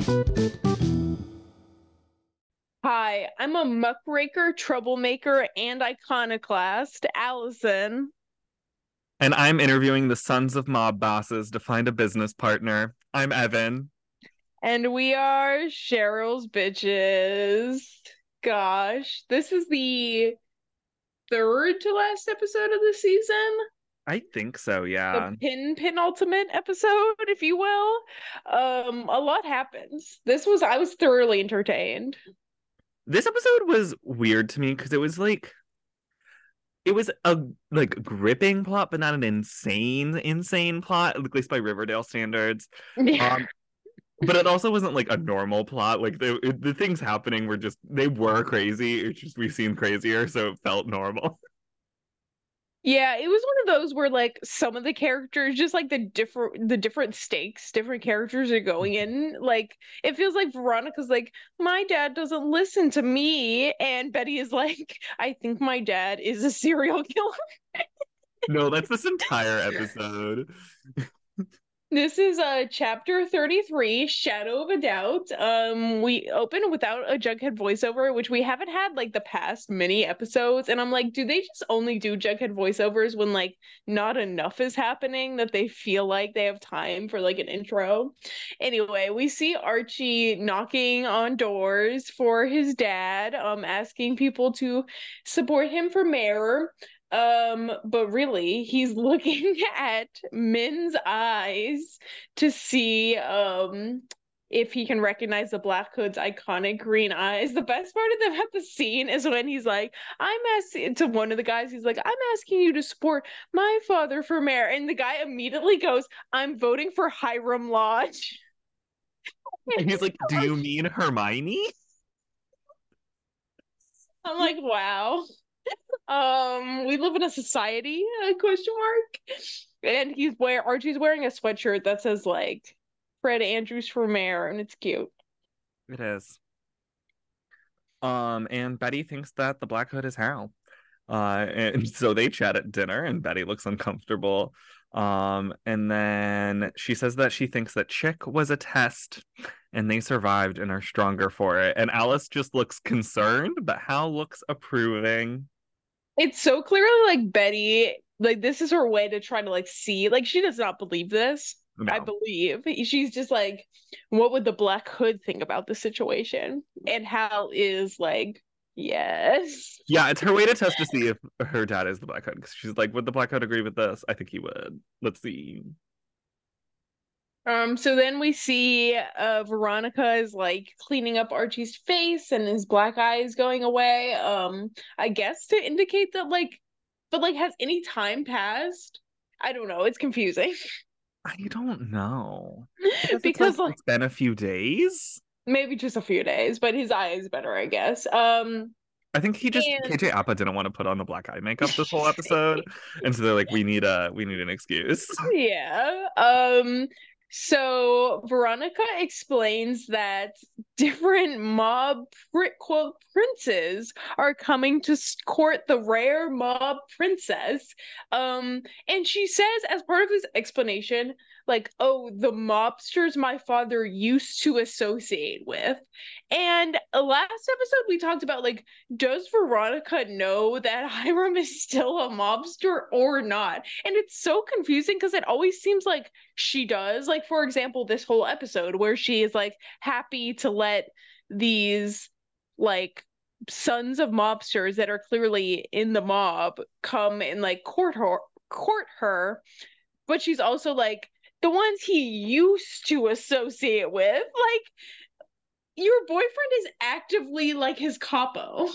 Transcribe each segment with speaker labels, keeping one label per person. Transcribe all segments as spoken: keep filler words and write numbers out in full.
Speaker 1: Hi, I'm a muckraker, troublemaker, and iconoclast, Allison,
Speaker 2: And I'm interviewing the sons of mob bosses to find a business partner. I'm Evan.
Speaker 1: and we are Cheryl's bitches. Gosh, this is the third to last episode of the season,
Speaker 2: I think so,
Speaker 1: the
Speaker 2: yeah.
Speaker 1: pin penultimate episode, if you will. Um, a lot happens. This was I was thoroughly entertained.
Speaker 2: This episode was weird to me because it was like it was a like gripping plot, but not an insane, insane plot, at least by Riverdale standards.
Speaker 1: Yeah.
Speaker 2: Um, but it also wasn't like a normal plot. Like the the things happening were just they were crazy. It's just we seemed crazier, so it felt normal.
Speaker 1: Yeah, it was one of those where like some of the characters just like the different the different stakes different characters are going in. Like it feels like Veronica's like, my dad doesn't listen to me, and Betty is like, I think my dad is a serial killer.
Speaker 2: No, that's this entire episode.
Speaker 1: This is uh chapter thirty-three, Shadow of a Doubt. Um, we open without a Jughead voiceover, which we haven't had like the past many episodes. And I'm like, do they just only do Jughead voiceovers when like not enough is happening that they feel like they have time for like an intro? Anyway, we see Archie knocking on doors for his dad, um, asking people to support him for mayor. Um, but really, he's looking at Min's eyes to see um if he can recognize the Black Hood's iconic green eyes. The best part of them at the scene is when he's like, I'm asking to one of the guys, he's like, I'm asking you to support my father for mayor. And the guy immediately goes, I'm voting for Hiram Lodge.
Speaker 2: And he's like, "Do you mean Hermione?"
Speaker 1: I'm like, wow. Um, we live in a society, uh, question mark. And he's wear Archie's wearing a sweatshirt that says like Fred Andrews for mayor, and it's cute.
Speaker 2: It is. Um, and Betty thinks that the Black Hood is Hal. Uh, and so they chat at dinner, and Betty looks uncomfortable. Um, and then she says that she thinks that Chick was a test and they survived and are stronger for it. And Alice just looks concerned, but Hal looks approving.
Speaker 1: It's so clearly like Betty, like this is her way to try to like see, like she does not believe this. I
Speaker 2: No.
Speaker 1: believe she's just like, what would the Black Hood think about the situation? And Hal is like, yes.
Speaker 2: Yeah, it's her way to test to see if her dad is the Black Hood. 'Cause she's like, would the Black Hood agree with this? I think he would. Let's see.
Speaker 1: Um, so then we see uh Veronica is like cleaning up Archie's face and his black eye is going away. Um, I guess to indicate that like, but like has any time passed? I don't know, it's confusing.
Speaker 2: I don't know. I guess it's like
Speaker 1: Because like
Speaker 2: it's been a few days.
Speaker 1: maybe just a few days, but his eye is better, I guess. Um,
Speaker 2: I think he just
Speaker 1: and
Speaker 2: K J Appa didn't want to put on the black eye makeup this whole episode, and so they're like, we need a we need an excuse.
Speaker 1: yeah. Um, so Veronica explains that different mob pri- quote princes are coming to court the rare mob princess. Um, and she says as part of this explanation, like, oh, the mobsters my father used to associate with. And last episode we talked about like, does Veronica know that Hiram is still a mobster or not? And it's so confusing because it always seems like she does. Like, for example, this whole episode where she is like happy to let these like sons of mobsters that are clearly in the mob come and like court her court her, but she's also like the ones he used to associate with. Like, your boyfriend is actively like his capo.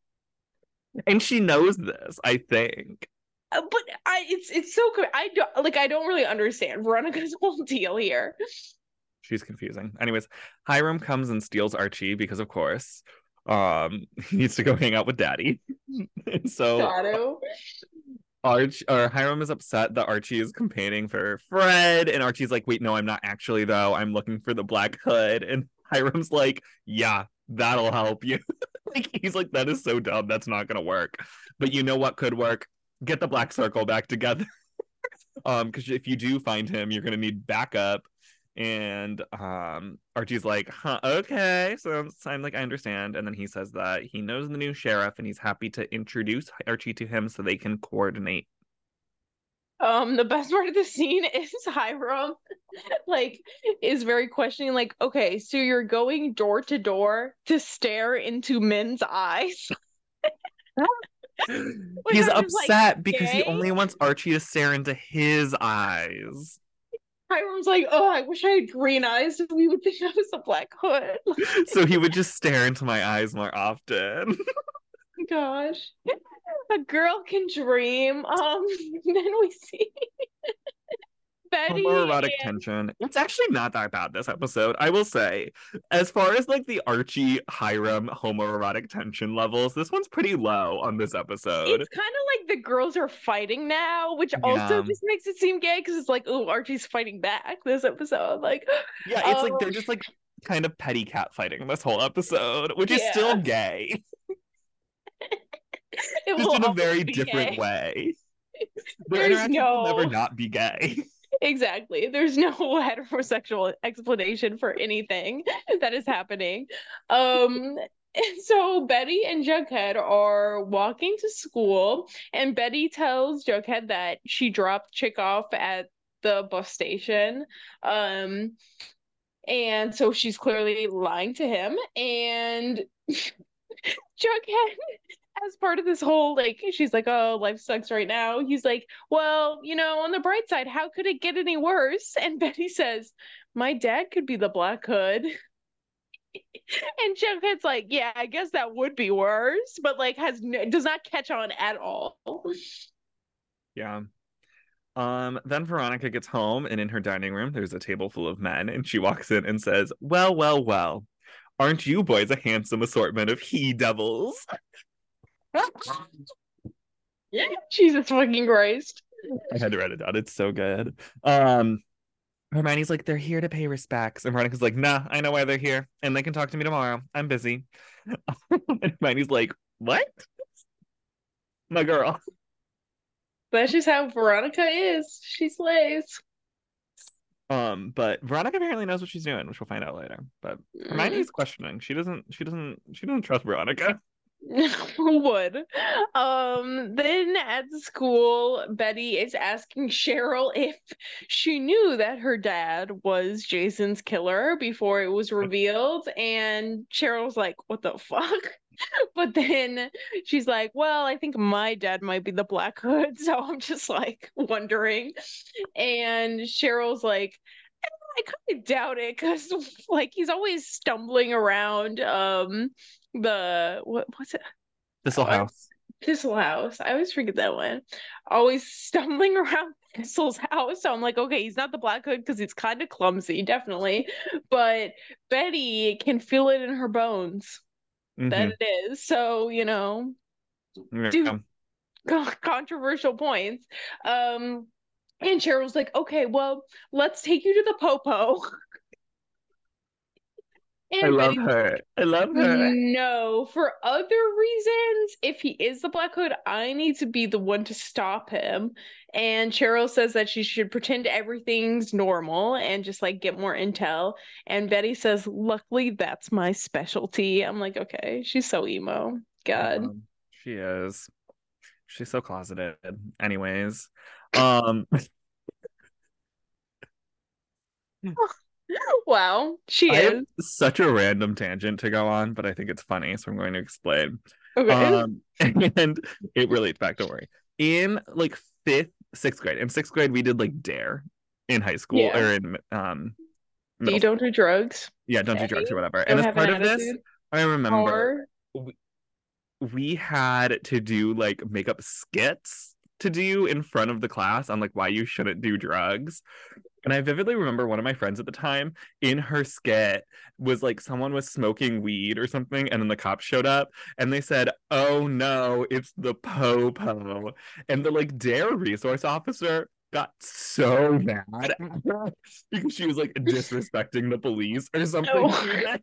Speaker 2: And she knows this, I think.
Speaker 1: Uh, but I it's it's so good. I don't like I don't really understand Veronica's whole deal here.
Speaker 2: She's confusing. Anyways, Hiram comes and steals Archie because, of course, um, he needs to go hang out with Daddy. And so
Speaker 1: Shadow.
Speaker 2: Arch or Hiram is upset that Archie is campaigning for Fred, and Archie's like, "Wait, no, I'm not actually though. I'm looking for the Black Hood." And Hiram's like, "Yeah, that'll help you." Like he's like, "That is so dumb. That's not gonna work." But you know what could work? Get the Black Circle back together. Um, because if you do find him, you're gonna need backup. And um Archie's like, huh, okay. So, so I'm like, I understand. And then he says that he knows the new sheriff and he's happy to introduce Archie to him so they can coordinate.
Speaker 1: Um, the best part of the scene is Hiram, like, is very questioning, like, okay, so you're going door to door to stare into men's eyes? Which
Speaker 2: He's
Speaker 1: I'm just like,
Speaker 2: upset because he
Speaker 1: gay?
Speaker 2: only wants Archie to stare into his eyes.
Speaker 1: Hiram's like, oh, I wish I had green eyes so we would think I was a Black Hood.
Speaker 2: So he would just stare into my eyes more often.
Speaker 1: Gosh. A girl can dream. Um, then we see Betty
Speaker 2: Homoerotic
Speaker 1: and
Speaker 2: tension. It's actually not that bad this episode, I will say. As far as like the Archie Hiram homoerotic tension levels, this one's pretty low on this episode.
Speaker 1: it's kind of like the girls are fighting now, which also
Speaker 2: Yeah.
Speaker 1: just makes it seem gay because it's like, oh, Archie's fighting back this episode. Like,
Speaker 2: Yeah, it's
Speaker 1: um,
Speaker 2: like they're just like kind of petty cat fighting this whole episode, which is
Speaker 1: yeah,
Speaker 2: still gay,
Speaker 1: it
Speaker 2: just
Speaker 1: will
Speaker 2: in a
Speaker 1: always
Speaker 2: very
Speaker 1: be
Speaker 2: different
Speaker 1: gay.
Speaker 2: way. Their
Speaker 1: There's
Speaker 2: interactions will never
Speaker 1: no
Speaker 2: not be gay.
Speaker 1: exactly. There's no heterosexual explanation for anything that is happening. Um, and so Betty and Jughead are walking to school, and Betty tells Jughead that she dropped Chick off at the bus station. Um, and so she's clearly lying to him. And Jughead, as part of this whole, like, she's like, oh, life sucks right now. He's like, well, you know, on the bright side, how could it get any worse? And Betty says, my dad could be the Black Hood. And Jughead's like, yeah, I guess that would be worse, but like has no, does not catch on at all.
Speaker 2: Yeah. Um, then Veronica gets home, and in her dining room, there's a table full of men, and she walks in and says, well, well, well, aren't you boys a handsome assortment of he devils?
Speaker 1: Jesus fucking Christ.
Speaker 2: I had to write it down. It's so good. Um, Hermione's like, they're here to pay respects. And Veronica's like, nah, I know why they're here. And they can talk to me tomorrow. I'm busy. And Hermione's like, what? My girl.
Speaker 1: That's just how Veronica is. She slays.
Speaker 2: Um, but Veronica apparently knows what she's doing, which we'll find out later. But Hermione's questioning. She doesn't she doesn't she doesn't trust Veronica.
Speaker 1: Who would? Um, then at school, Betty is asking Cheryl if she knew that her dad was Jason's killer before it was revealed, and Cheryl's like, what the fuck? But then she's like, well, I think my dad might be the Black Hood, so I'm just like wondering. And Cheryl's like, I kind of doubt it because like he's always stumbling around um the what what's it
Speaker 2: Thistle
Speaker 1: oh, I-
Speaker 2: House.
Speaker 1: Thistle House. I always forget that one. Always stumbling around Thistle's house. So I'm like, okay, he's not the Black Hood because he's kind of clumsy, definitely. But Betty can feel it in her bones
Speaker 2: Mm-hmm.
Speaker 1: that it is. So, you know,
Speaker 2: Yeah.
Speaker 1: do controversial points. Um, and Cheryl's like, okay, well, let's take you to the Popo.
Speaker 2: I
Speaker 1: And
Speaker 2: love
Speaker 1: Betty's
Speaker 2: her. I love her.
Speaker 1: no, for other reasons, if he is the Black Hood, I need to be the one to stop him. And Cheryl says that she should pretend everything's normal and just like get more intel. And Betty says, luckily, that's my specialty. I'm like, okay, she's so emo. God.
Speaker 2: Um, she is. She's so closeted. Anyways. Um
Speaker 1: Wow, she
Speaker 2: I have
Speaker 1: is.
Speaker 2: such a random tangent to go on, but I think it's funny, so I'm going to explain.
Speaker 1: Okay.
Speaker 2: Um, and it relates back, don't worry. In like fifth, sixth grade, in sixth grade, we did like Dare in high school
Speaker 1: Yeah.
Speaker 2: or in um
Speaker 1: You
Speaker 2: middle
Speaker 1: don't do drugs.
Speaker 2: yeah, don't do drugs or whatever.
Speaker 1: Don't
Speaker 2: And as
Speaker 1: have
Speaker 2: part
Speaker 1: an
Speaker 2: of this,
Speaker 1: attitude.
Speaker 2: I remember
Speaker 1: Or
Speaker 2: we, we had to do like makeup skits to do in front of the class on like why you shouldn't do drugs. And I vividly remember one of my friends at the time in her skit was like someone was smoking weed or something, and then the cops showed up and they said, oh no, it's the po-po. And the like Dare resource officer got so mad because she was like disrespecting the police or something.
Speaker 1: no.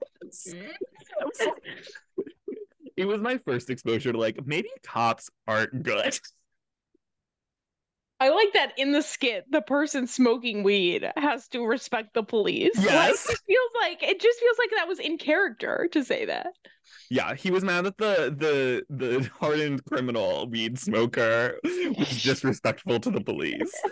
Speaker 2: It was my first exposure to like maybe cops aren't good.
Speaker 1: I like that in the skit, the person smoking weed has to respect the police. Like,
Speaker 2: Yes.
Speaker 1: it feels like it just feels like that was in character to say that.
Speaker 2: Yeah, he was mad that the the the hardened criminal weed smoker was disrespectful to the police.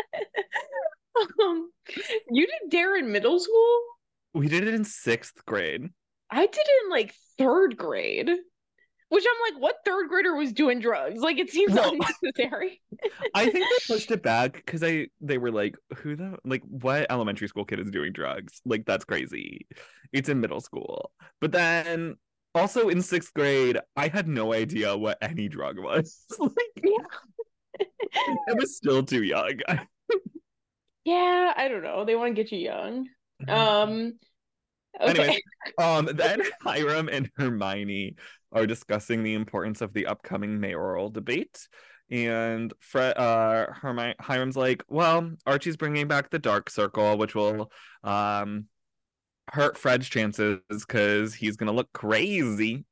Speaker 1: Um, you did Dare in middle school?
Speaker 2: We did it in sixth grade.
Speaker 1: I did it in like third grade, which I'm like, what third grader was doing drugs? Like, it seems
Speaker 2: Well,
Speaker 1: unnecessary.
Speaker 2: I think they pushed it back because I they were like, who the like what elementary school kid is doing drugs? Like that's crazy. It's in middle school. But then also in sixth grade, I had no idea what any drug was. Like
Speaker 1: Yeah.
Speaker 2: I was still too young.
Speaker 1: Yeah, I don't know. They want to get you young. Um,
Speaker 2: Anyways,
Speaker 1: okay.
Speaker 2: um, then Hiram and Hermione are discussing the importance of the upcoming mayoral debate. And Fred, uh, Hermi- Hiram's like, well, Archie's bringing back the dark circle, which will um hurt Fred's chances because he's gonna look crazy.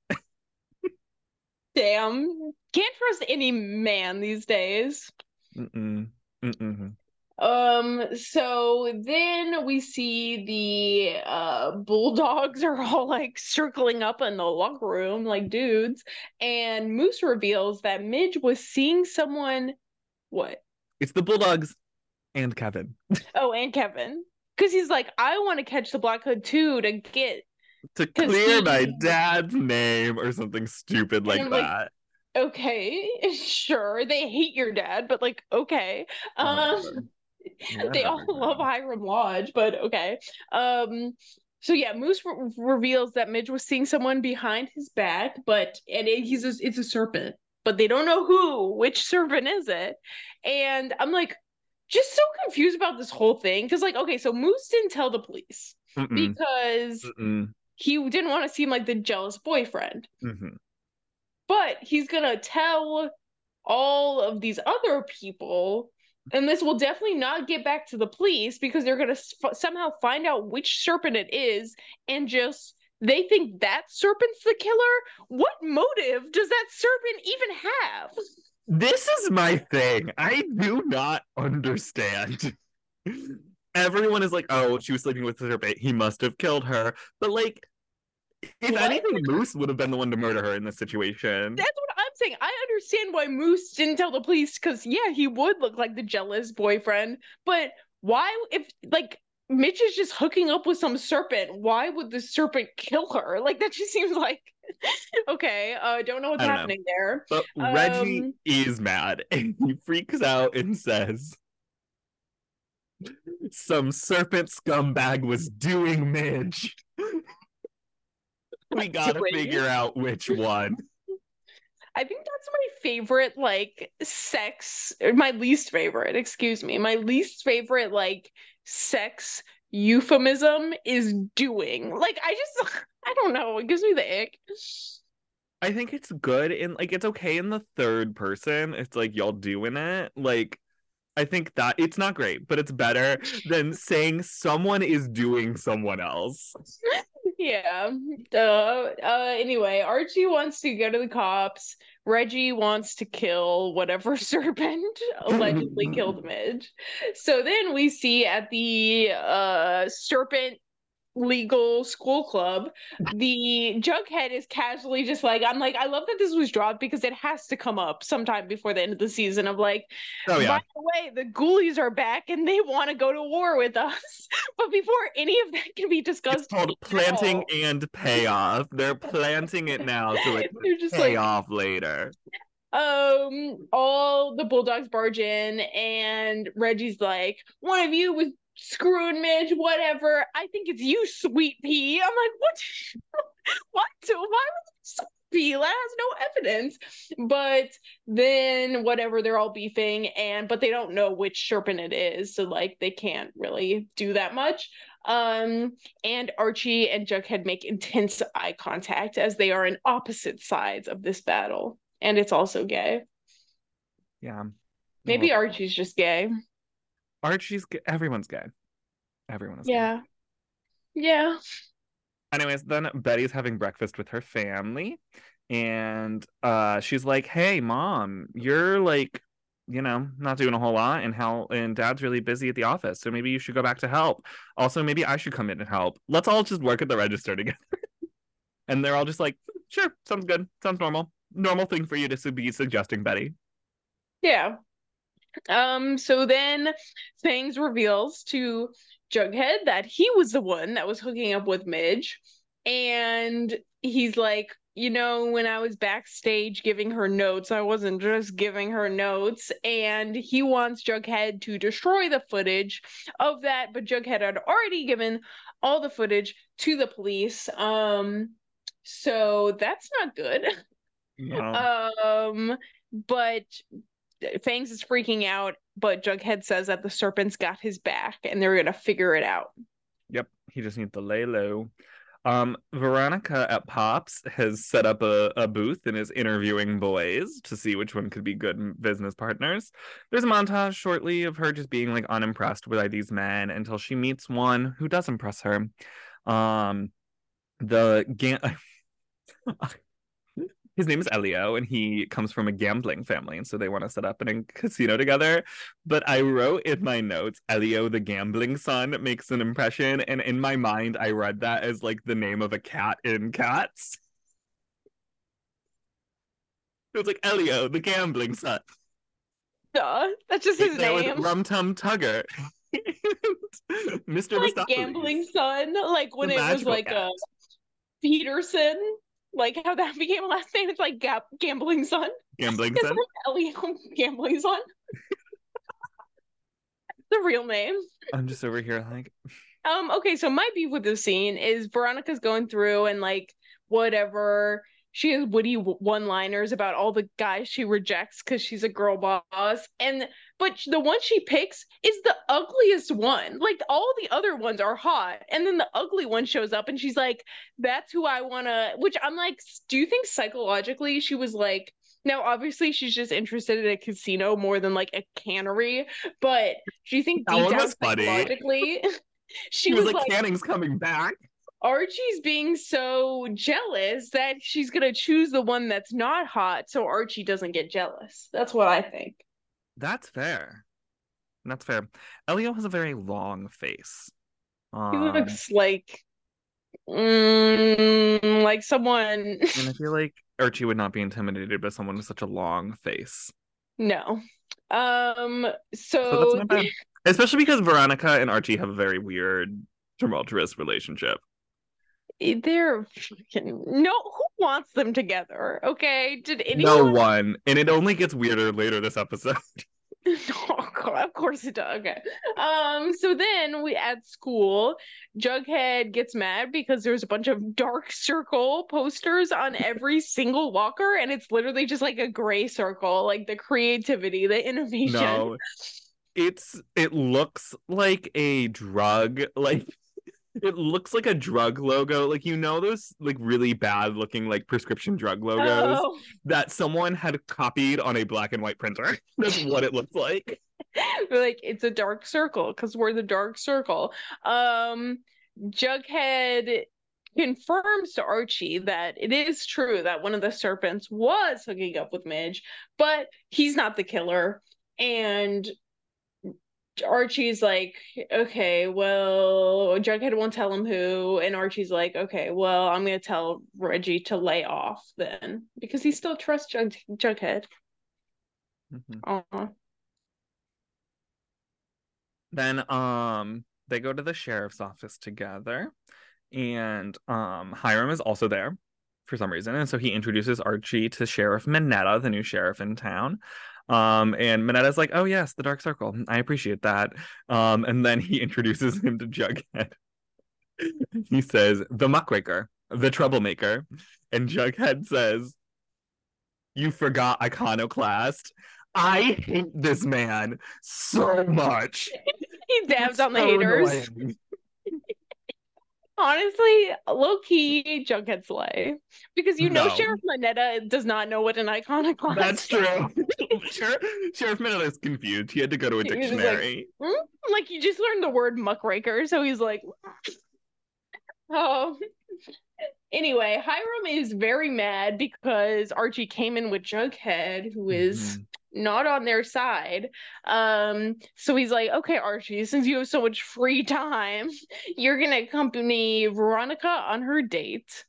Speaker 1: Damn. Can't trust any man these days.
Speaker 2: Mm-mm. Mm-mm.
Speaker 1: Um, so then we see the uh bulldogs are all like circling up in the locker room like dudes, and Moose reveals that Midge was seeing someone. What?
Speaker 2: It's the Bulldogs and Kevin
Speaker 1: Oh, and Kevin. Because he's like, I want to catch the Black Hood too to get
Speaker 2: to
Speaker 1: because
Speaker 2: clear my
Speaker 1: he
Speaker 2: dad's name or something stupid
Speaker 1: and
Speaker 2: like
Speaker 1: I'm like,
Speaker 2: that.
Speaker 1: okay, sure, they hate your dad, but like, okay. Um
Speaker 2: Whatever.
Speaker 1: they all
Speaker 2: Whatever,
Speaker 1: love
Speaker 2: girl.
Speaker 1: Hiram Lodge, but okay. Um, so yeah, Moose re- reveals that Midge was seeing someone behind his back, but and it, he's a, it's a serpent, but they don't know who, which serpent is it? And I'm like, just so confused about this whole thing because, like, okay, so Moose didn't tell the police
Speaker 2: Mm-mm.
Speaker 1: because
Speaker 2: Mm-mm.
Speaker 1: he didn't want to seem like the jealous boyfriend,
Speaker 2: Mm-hmm.
Speaker 1: but he's gonna tell all of these other people, and this will definitely not get back to the police because they're going to f- somehow find out which serpent it is, and just they think that serpent's the killer. What motive does that serpent even have?
Speaker 2: This is my thing. I do not understand. Everyone is like, oh, she was sleeping with her bait. He must have killed her. But like, if
Speaker 1: What?
Speaker 2: anything, Moose would have been the one to murder her in this situation.
Speaker 1: That's what I'm saying. I understand why Moose didn't tell the police because, yeah, he would look like the jealous boyfriend. But why, if like Mitch is just hooking up with some serpent, why would the serpent kill her? Like, that just seems like, okay, I uh, don't know what's
Speaker 2: I don't know.
Speaker 1: happening there.
Speaker 2: But Reggie
Speaker 1: Um,
Speaker 2: is mad and he freaks out and says, some serpent scumbag was doing Midge. We gotta
Speaker 1: doing.
Speaker 2: figure out which one.
Speaker 1: I think that's my favorite, like, sex, or my least favorite, excuse me. My least favorite, like, sex euphemism is doing. Like, I just, I don't know. It gives me the ick.
Speaker 2: I think it's good in like it's okay in the third person. It's like y'all doing it. Like I think that it's not great, but it's better than saying someone is doing someone else.
Speaker 1: Yeah. Uh, uh, anyway, Archie wants to go to the cops. Reggie wants to kill whatever serpent allegedly killed Midge. So then we see at the uh serpent legal school club, the Jughead is casually just like, I'm like, I love that this was dropped because it has to come up sometime before the end of the season of like,
Speaker 2: Oh yeah.
Speaker 1: by the way, the ghoulies are back and they want to go to war with us. But before any of that can be
Speaker 2: It's
Speaker 1: discussed,
Speaker 2: called planting and payoff. They're planting it now so it
Speaker 1: they're
Speaker 2: can
Speaker 1: just
Speaker 2: pay
Speaker 1: like,
Speaker 2: off later.
Speaker 1: um, all the Bulldogs barge in, and Reggie's like, one of you was screwing Midge, whatever. I think it's you, Sweet Pea. I'm like, what? What? Why was Sweet Pea? That has no evidence. But then whatever, they're all beefing, and but they don't know which serpent it is, so like they can't really do that much. Um, and Archie and Jughead make intense eye contact as they are in opposite sides of this battle. And it's also gay.
Speaker 2: Yeah.
Speaker 1: Maybe
Speaker 2: Well,
Speaker 1: Archie's just gay.
Speaker 2: Archie's g- everyone's gay. Everyone is gay.
Speaker 1: Yeah. Yeah.
Speaker 2: Anyways, then Betty's having breakfast with her family and uh she's like, hey mom, you're like you know, not doing a whole lot, and how and dad's really busy at the office. So maybe you should go back to help. Also, maybe I should come in and help. Let's all just work at the register together. And they're all just like, sure, sounds good. Sounds normal. Normal thing for you to be suggesting, Betty.
Speaker 1: Yeah. Um, so then Fangs reveals to Jughead that he was the one that was hooking up with Midge. And he's like, you know, when I was backstage giving her notes, I wasn't just giving her notes. And he wants Jughead to destroy the footage of that, but Jughead had already given all the footage to the police. Um, so that's not good.
Speaker 2: No.
Speaker 1: Um, but Fangs is freaking out, but Jughead says that the serpent's got his back and they're gonna figure it out.
Speaker 2: Yep, he just needs to lay low. Um, Veronica at Pops has set up a, a booth and is interviewing boys to see which one could be good business partners. There's a montage shortly of her just being like unimpressed by these men until she meets one who does impress her. Um, the ga- his name is Elio, and he comes from a gambling family, and so they want to set up a casino together. But I wrote in my notes, Elio the gambling son makes an impression, and in my mind, I read that as like the name of a cat in Cats. It was like Elio the gambling son.
Speaker 1: Duh, that's just his
Speaker 2: There was
Speaker 1: name.
Speaker 2: Rum Tum Tugger. Mister
Speaker 1: Like gambling son, like when
Speaker 2: The
Speaker 1: it was
Speaker 2: magical
Speaker 1: like
Speaker 2: cat.
Speaker 1: a Peterson, like how that became a last name. It's like Gap Gambling Son.
Speaker 2: Gambling
Speaker 1: It's
Speaker 2: son.
Speaker 1: like Elio Gambling Son. The real name.
Speaker 2: I'm just over here like,
Speaker 1: Um, okay, so my beef with this scene is Veronica's going through and like whatever. She has witty one-liners about all the guys she rejects because she's a girl boss. And but the one she picks is the ugliest one. Like all the other ones are hot. And then the ugly one shows up and she's like, that's who I wanna, which I'm like, do you think psychologically she was like, now obviously she's just interested in a casino more than like a cannery, but do you think
Speaker 2: that
Speaker 1: deep
Speaker 2: one
Speaker 1: down
Speaker 2: was funny.
Speaker 1: psychologically she
Speaker 2: He was,
Speaker 1: was
Speaker 2: like,
Speaker 1: like,
Speaker 2: Canning's coming back.
Speaker 1: Archie's being so jealous that she's gonna choose the one that's not hot so Archie doesn't get jealous. That's what I think.
Speaker 2: That's fair. That's fair. Elio has a very long face.
Speaker 1: He
Speaker 2: Um,
Speaker 1: looks like mm, like someone.
Speaker 2: and I feel like Archie would not be intimidated by someone with such a long face.
Speaker 1: No. Um.
Speaker 2: So that's
Speaker 1: So
Speaker 2: not bad. Especially because Veronica and Archie have a very weird, tumultuous relationship.
Speaker 1: they're fucking no. Who wants them together? Okay. Did anyone?
Speaker 2: No one. And it only gets weirder later this episode.
Speaker 1: Oh, God, of course it does. Okay. Um, so then we at school, Jughead gets mad because there's a bunch of Dark Circle posters on every single locker, and it's literally just like a gray circle, like the creativity, the innovation.
Speaker 2: No. It's it looks like a drug, like it looks like a drug logo. Like, you know, those like really bad looking like prescription drug logos
Speaker 1: Oh.
Speaker 2: that someone had copied on a black and white printer. That's what it looks like.
Speaker 1: We're like, it's a dark circle because we're the Dark Circle. Um, Jughead confirms to Archie that it is true that one of the serpents was hooking up with Midge, but he's not the killer. And Archie's like, okay, well, Jughead won't tell him who, and Archie's like, okay, well, I'm gonna tell Reggie to lay off then because he still trusts Jug- Jughead. Mm-hmm.
Speaker 2: Then um they go to the sheriff's office together, and um Hiram is also there for some reason, and so he introduces Archie to Sheriff Minetta, the new sheriff in town. Um, and Minetta's like, oh yes, the Dark Circle. I appreciate that. Um, and then he introduces him to Jughead. He says, the muckraker, the troublemaker. And Jughead says, you forgot Iconoclast. I hate this man so much.
Speaker 1: He dabs on the
Speaker 2: so
Speaker 1: haters.
Speaker 2: annoying.
Speaker 1: Honestly, low key Jughead slay. Because you know
Speaker 2: No.
Speaker 1: Sheriff Minetta does not know what an iconoclast
Speaker 2: That's true. Sheriff, Sheriff Minetta is confused. He had to go to a
Speaker 1: He was just
Speaker 2: dictionary.
Speaker 1: like, hmm? Like, you just learned the word muckraker, so he's like, oh. Anyway, Hiram is very mad because Archie came in with Jughead, who is
Speaker 2: Mhm.
Speaker 1: not on their side. Um, so he's like, okay, Archie, since you have so much free time, you're gonna accompany Veronica on her date.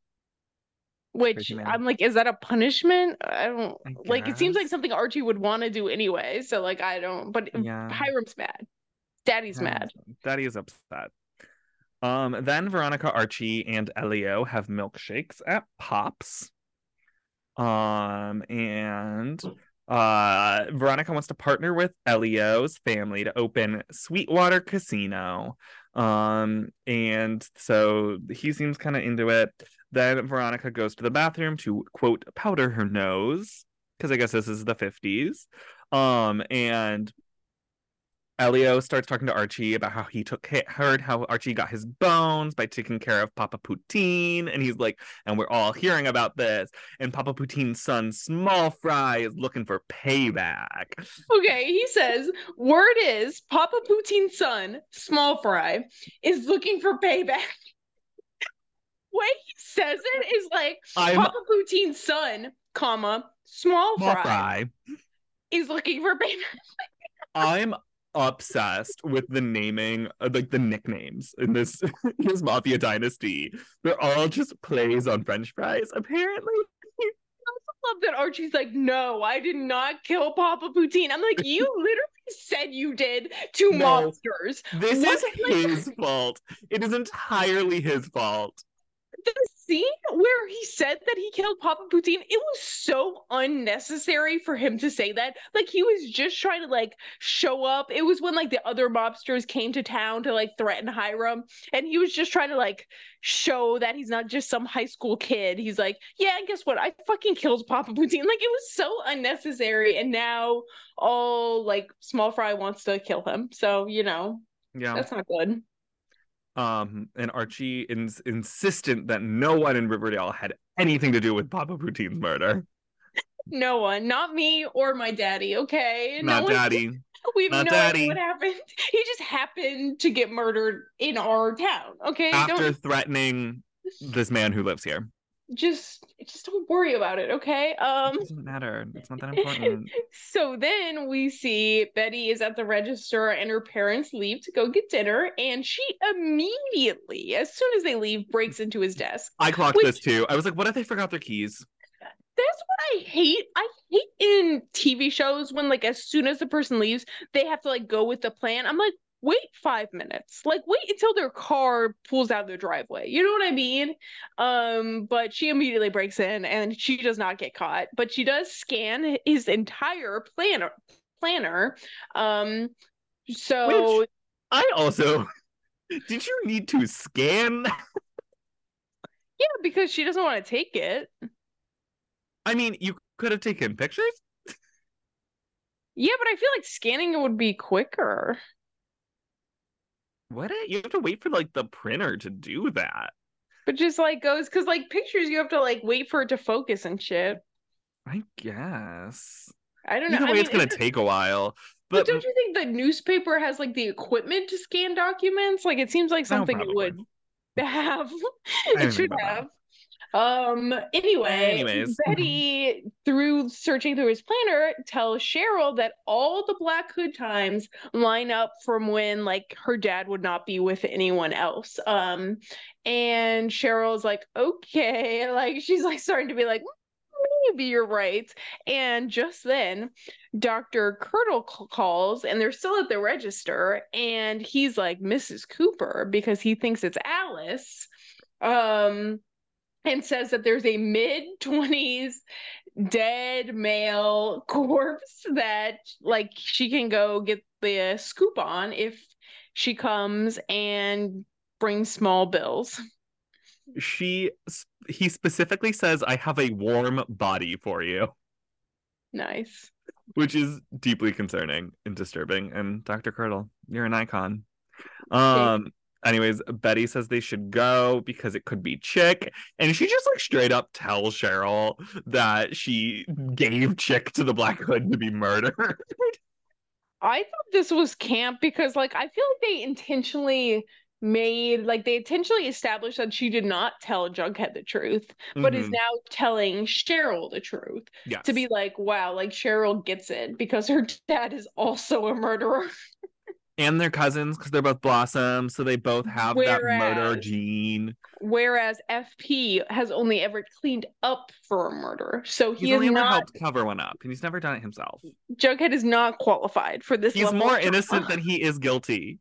Speaker 1: Which
Speaker 2: Crazy man.
Speaker 1: I'm like, is that a punishment? I don't
Speaker 2: I
Speaker 1: like it seems like
Speaker 2: guess.
Speaker 1: something Archie would want to do anyway. So like I don't but
Speaker 2: Yeah.
Speaker 1: Hiram's mad. Daddy's mad.
Speaker 2: Daddy is upset. Um, then Veronica, Archie, and Elio have milkshakes at Pops. Um, and uh Veronica wants to partner with Elio's family to open Sweetwater Casino. Um, and so he seems kind of into it. Then Veronica goes to the bathroom to quote powder her nose, because I guess this is the fifties. Um, and Elio starts talking to Archie about how he took heard how Archie got his bones by taking care of Papa Poutine, and he's like, and we're all hearing about this. And Papa Poutine's son, Small Fry, is looking for payback.
Speaker 1: Okay, he says, word is Papa Poutine's son, Small Fry, is looking for payback. Way he says it is like
Speaker 2: I'm
Speaker 1: Papa Poutine's son, comma, Small
Speaker 2: Small
Speaker 1: Fry,
Speaker 2: Fry
Speaker 1: is looking for payback.
Speaker 2: I'm obsessed with the naming, uh, like the nicknames in this this mafia dynasty. They're all just plays on French fries, apparently.
Speaker 1: I love that Archie's like, no, I did not kill Papa Poutine. I'm like, you literally said you did to
Speaker 2: No,
Speaker 1: mobsters.
Speaker 2: this
Speaker 1: What,
Speaker 2: is
Speaker 1: like,
Speaker 2: his fault. It is entirely his fault.
Speaker 1: the scene where he said that he killed Papa Poutine, it was so unnecessary for him to say that. Like he was just trying to like show up. It was when like the other mobsters came to town to like threaten Hiram, and he was just trying to like show that he's not just some high school kid. He's like, yeah, and guess what? I fucking killed Papa Poutine. Like it was so unnecessary, and now all like Small Fry wants to kill him. So you know,
Speaker 2: Yeah.
Speaker 1: that's not good.
Speaker 2: Um, and Archie is insistent that no one in Riverdale had anything to do with Papa Poutine's murder.
Speaker 1: No one, not me or my daddy, okay?
Speaker 2: Not
Speaker 1: no
Speaker 2: Daddy.
Speaker 1: One, we have
Speaker 2: Not
Speaker 1: no
Speaker 2: Daddy.
Speaker 1: idea what happened. He just happened to get murdered in our town, okay?
Speaker 2: After
Speaker 1: don't
Speaker 2: threatening this man who lives here.
Speaker 1: just just don't worry about it, okay? Um
Speaker 2: It doesn't matter. It's not that important.
Speaker 1: So then we see Betty is at the register and her parents leave to go get dinner, and she immediately, as soon as they leave, breaks into his desk.
Speaker 2: I clocked
Speaker 1: which,
Speaker 2: this too. I was like, what if they forgot their keys?
Speaker 1: That's what I hate. I hate in T V shows when like as soon as the person leaves, they have to like go with the plan. I'm like, wait five minutes. Like wait until their car pulls out of their driveway. You know what I mean? Um, but she immediately breaks in and she does not get caught, but she does scan his entire planner planner. Um, so
Speaker 2: Which I also did you need to scan?
Speaker 1: yeah, because she doesn't want to take it.
Speaker 2: I mean, you could have taken pictures.
Speaker 1: Yeah, but I feel like scanning it would be quicker.
Speaker 2: What? You have to wait for like the printer to do that.
Speaker 1: But just like goes because like pictures, you have to like wait for it to focus and shit.
Speaker 2: I guess.
Speaker 1: I don't know.
Speaker 2: Either way,
Speaker 1: I mean,
Speaker 2: it's gonna
Speaker 1: it,
Speaker 2: take a while.
Speaker 1: but
Speaker 2: But,
Speaker 1: don't you think the newspaper has like the equipment to scan documents? Like it seems like something it would have. It should have. Um, anyway,
Speaker 2: Anyways.
Speaker 1: Betty, through searching through his planner, tells Cheryl that all the Black Hood times line up from when like her dad would not be with anyone else. Um, and Cheryl's like, okay, like she's like starting to be like, maybe you're right. And just then, Doctor Curdle calls, and they're still at the register, and he's like, Missus Cooper, because he thinks it's Alice. Um, and says that there's a mid twenties dead male corpse that like she can go get the scoop on if she comes and brings small bills.
Speaker 2: She he specifically says, I have a warm body for you.
Speaker 1: Nice.
Speaker 2: Which is deeply concerning and disturbing. And Doctor Curdle, you're an icon. Um Anyways, Betty says they should go because it could be Chick. And she just like straight up tells Cheryl that she gave Chick to the Black Hood to be murdered.
Speaker 1: I thought this was camp because like I feel like they intentionally made like they intentionally established that she did not tell Jughead the truth, but is
Speaker 2: Mm-hmm.
Speaker 1: now telling Cheryl the truth to
Speaker 2: Yes.
Speaker 1: be like, wow, like Cheryl gets it because her dad is also a murderer.
Speaker 2: And they're cousins because they're both Blossom, so they both have that murder
Speaker 1: Whereas
Speaker 2: gene.
Speaker 1: whereas F P has only ever cleaned up for a murder. So
Speaker 2: He's
Speaker 1: he is
Speaker 2: only ever
Speaker 1: not
Speaker 2: helped cover one up, and he's never done it himself.
Speaker 1: Jughead is not qualified for this
Speaker 2: He's
Speaker 1: level
Speaker 2: more
Speaker 1: of
Speaker 2: innocent
Speaker 1: trauma.
Speaker 2: than he is guilty.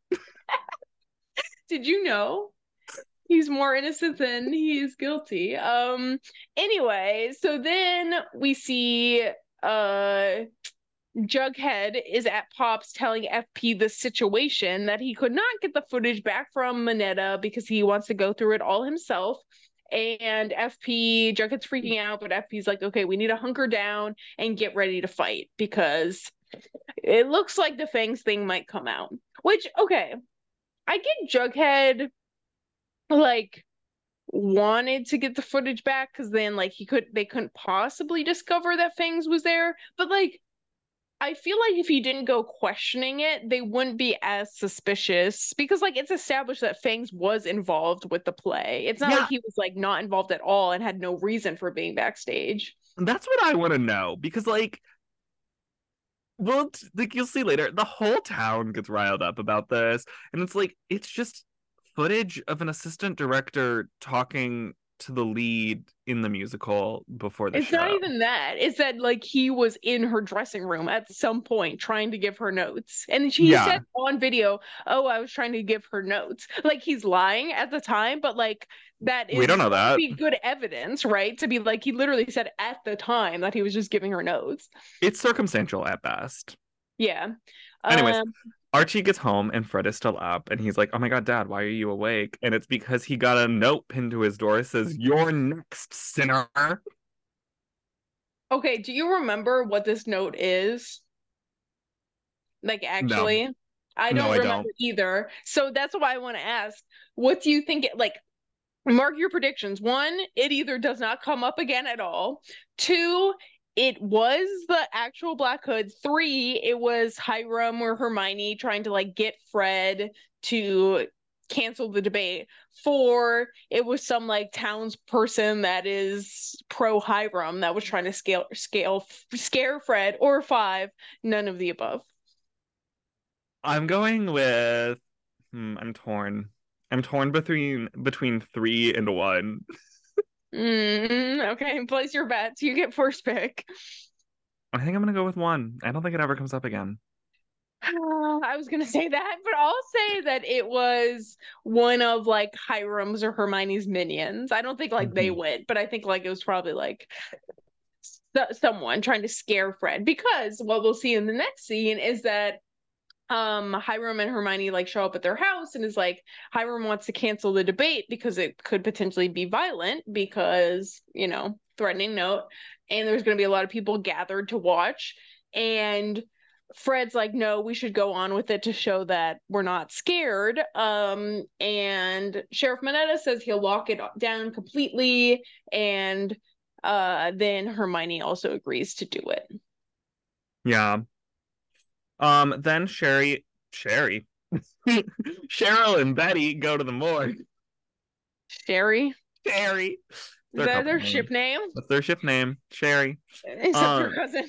Speaker 1: Did you know? He's more innocent than he is guilty. Um anyway, so then we see uh Jughead is at Pops telling F P the situation that he could not get the footage back from Minetta because he wants to go through it all himself. And F P, Jughead's freaking out, but F P's like, okay, we need to hunker down and get ready to fight because it looks like the Fangs thing might come out. Which, okay, I get Jughead like wanted to get the footage back because then like he could they couldn't possibly discover that Fangs was there. But like I feel like if you didn't go questioning it, they wouldn't be as suspicious because like it's established that Fangs was involved with the play. It's not like
Speaker 2: Yeah,
Speaker 1: he was like not involved at all and had no reason for being backstage.
Speaker 2: that's what I want to know because, like, well, like you'll see later, the whole town gets riled up about this, and it's like it's just footage of an assistant director talking to the lead in the musical before the
Speaker 1: It's not
Speaker 2: show.
Speaker 1: even that. It's that like he was in her dressing room at some point trying to give her notes. And she
Speaker 2: Yeah,
Speaker 1: said on video, "Oh, I was trying to give her notes." Like he's lying at the time, but like that
Speaker 2: we don't
Speaker 1: is
Speaker 2: know
Speaker 1: that would
Speaker 2: that.
Speaker 1: be good evidence, right? To be like he literally said at the time that he was just giving her notes.
Speaker 2: It's circumstantial at best.
Speaker 1: Yeah.
Speaker 2: Anyways,
Speaker 1: Um
Speaker 2: Archie gets home and Fred is still up, and he's like, "Oh my god, Dad, why are you awake?" And it's because he got a note pinned to his door that says, "You're next, sinner."
Speaker 1: okay, do you remember what this note is? Like
Speaker 2: No,
Speaker 1: actually? I
Speaker 2: no,
Speaker 1: don't
Speaker 2: I
Speaker 1: remember
Speaker 2: don't.
Speaker 1: either. So that's why I want to ask, what do you think it like mark your predictions. One, it either does not come up again at all. Two, it was the actual Black Hood. Three, it was Hiram or Hermione trying to like get Fred to cancel the debate. Four, it was some like townsperson that is pro Hiram that was trying to scale scale scare Fred. Or five, none of the above.
Speaker 2: I'm going with. Hmm, I'm torn. I'm torn between between three and one.
Speaker 1: Mm, okay, place your bets. You get first pick.
Speaker 2: I think I'm gonna go with one. I don't think it ever comes up again.
Speaker 1: I was gonna say that, but I'll say that it was one of like Hiram's or Hermione's minions. I don't think like they
Speaker 2: Mhm.
Speaker 1: went, but I think like it was probably like s- someone trying to scare Fred because what we'll see in the next scene is that um Hiram and Hermione like show up at their house and is like Hiram wants to cancel the debate because it could potentially be violent because, you know, threatening note and there's going to be a lot of people gathered to watch and Fred's like no, we should go on with it to show that we're not scared. Um and Sheriff Minetta says he'll lock it down completely and uh then Hermione also agrees to do it.
Speaker 2: Yeah. Um. Then Sherry, Sherry, Cheryl and Betty go to the morgue.
Speaker 1: Sherry,
Speaker 2: Sherry.
Speaker 1: is
Speaker 2: Their
Speaker 1: that
Speaker 2: couple
Speaker 1: their
Speaker 2: name.
Speaker 1: ship name?
Speaker 2: That's their ship name. Sherry.
Speaker 1: Except for
Speaker 2: Um.
Speaker 1: cousin.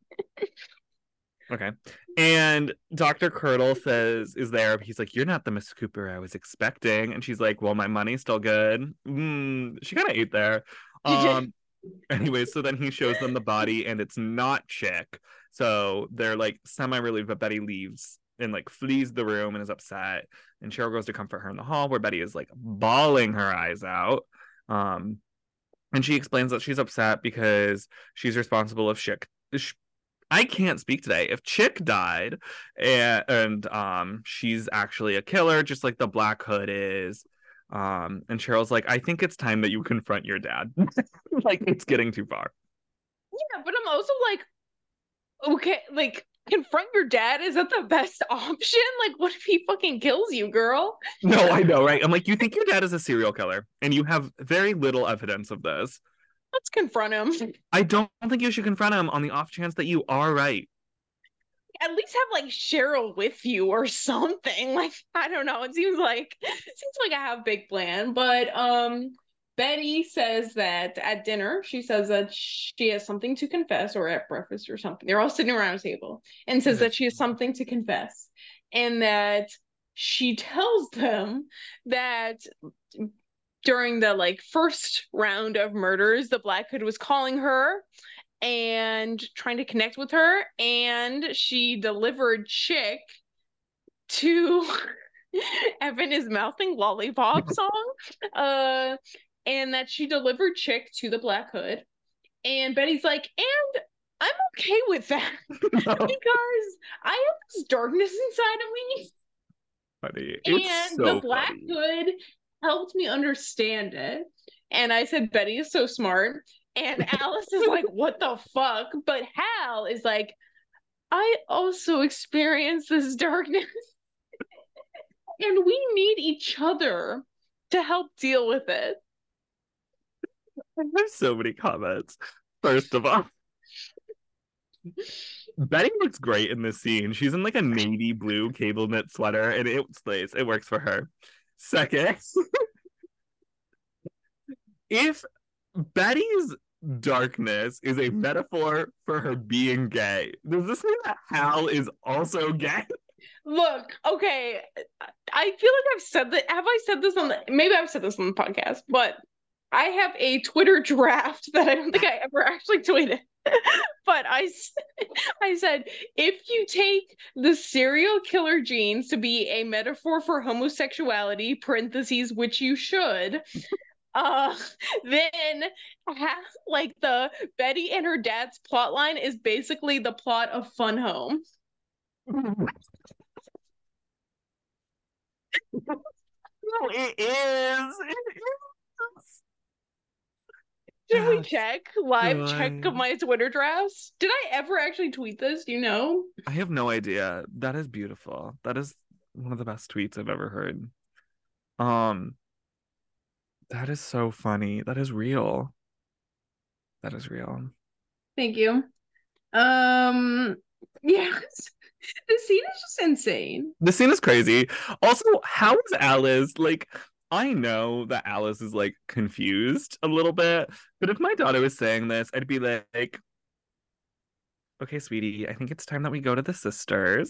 Speaker 2: Okay. And Doctor Curdle says, is there, he's like, "You're not the Miss Cooper I was expecting." And she's like, "Well, my money's still good." Mm, she kind of ate there.
Speaker 1: You did.
Speaker 2: Um, anyway, so then he shows them the body and it's not Chick. So they're like semi-relieved, but Betty leaves and like flees the room and is upset. And Cheryl goes to comfort her in the hall where Betty is like bawling her eyes out. Um, and she explains that she's upset because she's responsible of Chick. I can't speak today. If Chick died and, and um she's actually a killer, just like the Black Hood is. Um, and Cheryl's like, "I think it's time that you confront your dad." Like it's getting too far.
Speaker 1: Yeah, but I'm also like, okay, like confront your dad. Is that the best option? Like, what if he fucking kills you, girl?
Speaker 2: No, I know, right? I'm like, you think your dad is a serial killer, and you have very little evidence of this.
Speaker 1: Let's confront him.
Speaker 2: I don't think you should confront him on the off chance that you are right.
Speaker 1: at least have like Cheryl with you or something. Like, I don't know. It seems like it seems like I have a big plan. But um Betty says that at dinner, she says that she has something to confess, or at breakfast or something. They're all sitting around a table and says that she has something to confess. And that she tells them that during the like first round of murders, the Black Hood was calling her and trying to connect with her, and she delivered Chick to Evan is mouthing lollipop song. Uh and that she delivered Chick to the Black Hood. And Betty's like, and I'm okay with that because I have this darkness inside of me.
Speaker 2: Funny. It's
Speaker 1: And
Speaker 2: so
Speaker 1: the Black
Speaker 2: funny.
Speaker 1: Hood helped me understand it. And I said, Betty is so smart. And Alice is like, what the fuck? But Hal is like, I also experience this darkness. And we need each other to help deal with it.
Speaker 2: There's so many comments. First of all, Betty looks great in this scene. She's in like a navy blue cable knit sweater, and it slays. It works for her. Second, if Betty's darkness is a metaphor for her being gay, does this mean that Hal is also gay?
Speaker 1: Look, okay, I feel like I've said that. Have I said this on the? Maybe I've said this on the podcast, but I have a Twitter draft that I don't think I ever actually tweeted. But I, I said, if you take the serial killer genes to be a metaphor for homosexuality, parentheses, which you should, uh, then have, like the Betty and her dad's plot line is basically the plot of Fun Home.
Speaker 2: No, it is. It is.
Speaker 1: Should we check live
Speaker 2: good.
Speaker 1: check of my Twitter drafts? Did I ever actually tweet this? Do you know?
Speaker 2: I have no idea. That is beautiful. That is one of the best tweets I've ever heard. Um, that is so funny. That is real. That is real.
Speaker 1: Thank you. Um, yeah, the scene is just insane.
Speaker 2: The scene is crazy. Also, how is Alice like? I know that Alice is like confused a little bit, but if my daughter was saying this, I'd be like, okay, sweetie, I think it's time that we go to the sisters.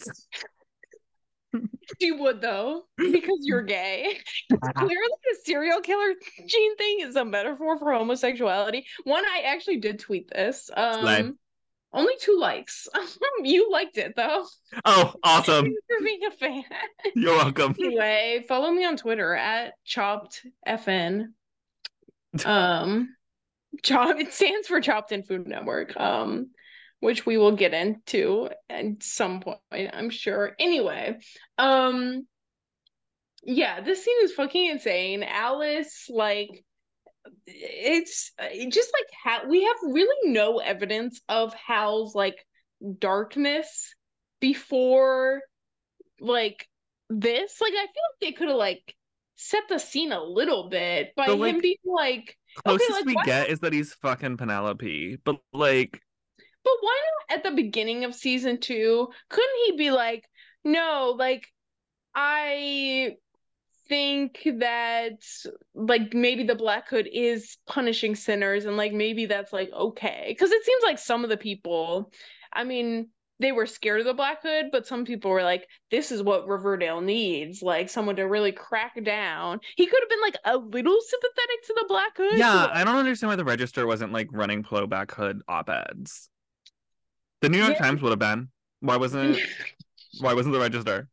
Speaker 1: She would though, because you're gay. Clearly, the serial killer gene thing is a metaphor for homosexuality. One, I actually did tweet this. Um,
Speaker 2: Slay.
Speaker 1: only two likes. You liked it though.
Speaker 2: Oh, awesome!
Speaker 1: Thanks for being a fan.
Speaker 2: You're welcome.
Speaker 1: Anyway, follow me on Twitter at chopped F N. Um, chop. It stands for Chopped in Food Network. Um, which we will get into at some point, I'm sure. Anyway, um, yeah, this scene is fucking insane. Alice, like, it's just like how we have really no evidence of Hal's like darkness before like this. Like, I feel like they could have like set the scene a little bit by
Speaker 2: But, like,
Speaker 1: him being like,
Speaker 2: closest
Speaker 1: okay, like,
Speaker 2: we
Speaker 1: why
Speaker 2: get is that he's fucking Penelope, but like.
Speaker 1: But why not at the beginning of season two? Couldn't he be like, no, like, I think that, like, maybe the Black Hood is punishing sinners, and, like, maybe that's, like, okay. Because it seems like some of the people, I mean, they were scared of the Black Hood, but some people were like, this is what Riverdale needs, like, someone to really crack down. He could have been, like, a little sympathetic to the Black Hood.
Speaker 2: Yeah,
Speaker 1: like,
Speaker 2: I don't understand why the Register wasn't, like, running pro Black Hood op-eds. The New York
Speaker 1: yeah.
Speaker 2: Times would have been. Why wasn't it? Why wasn't the Register?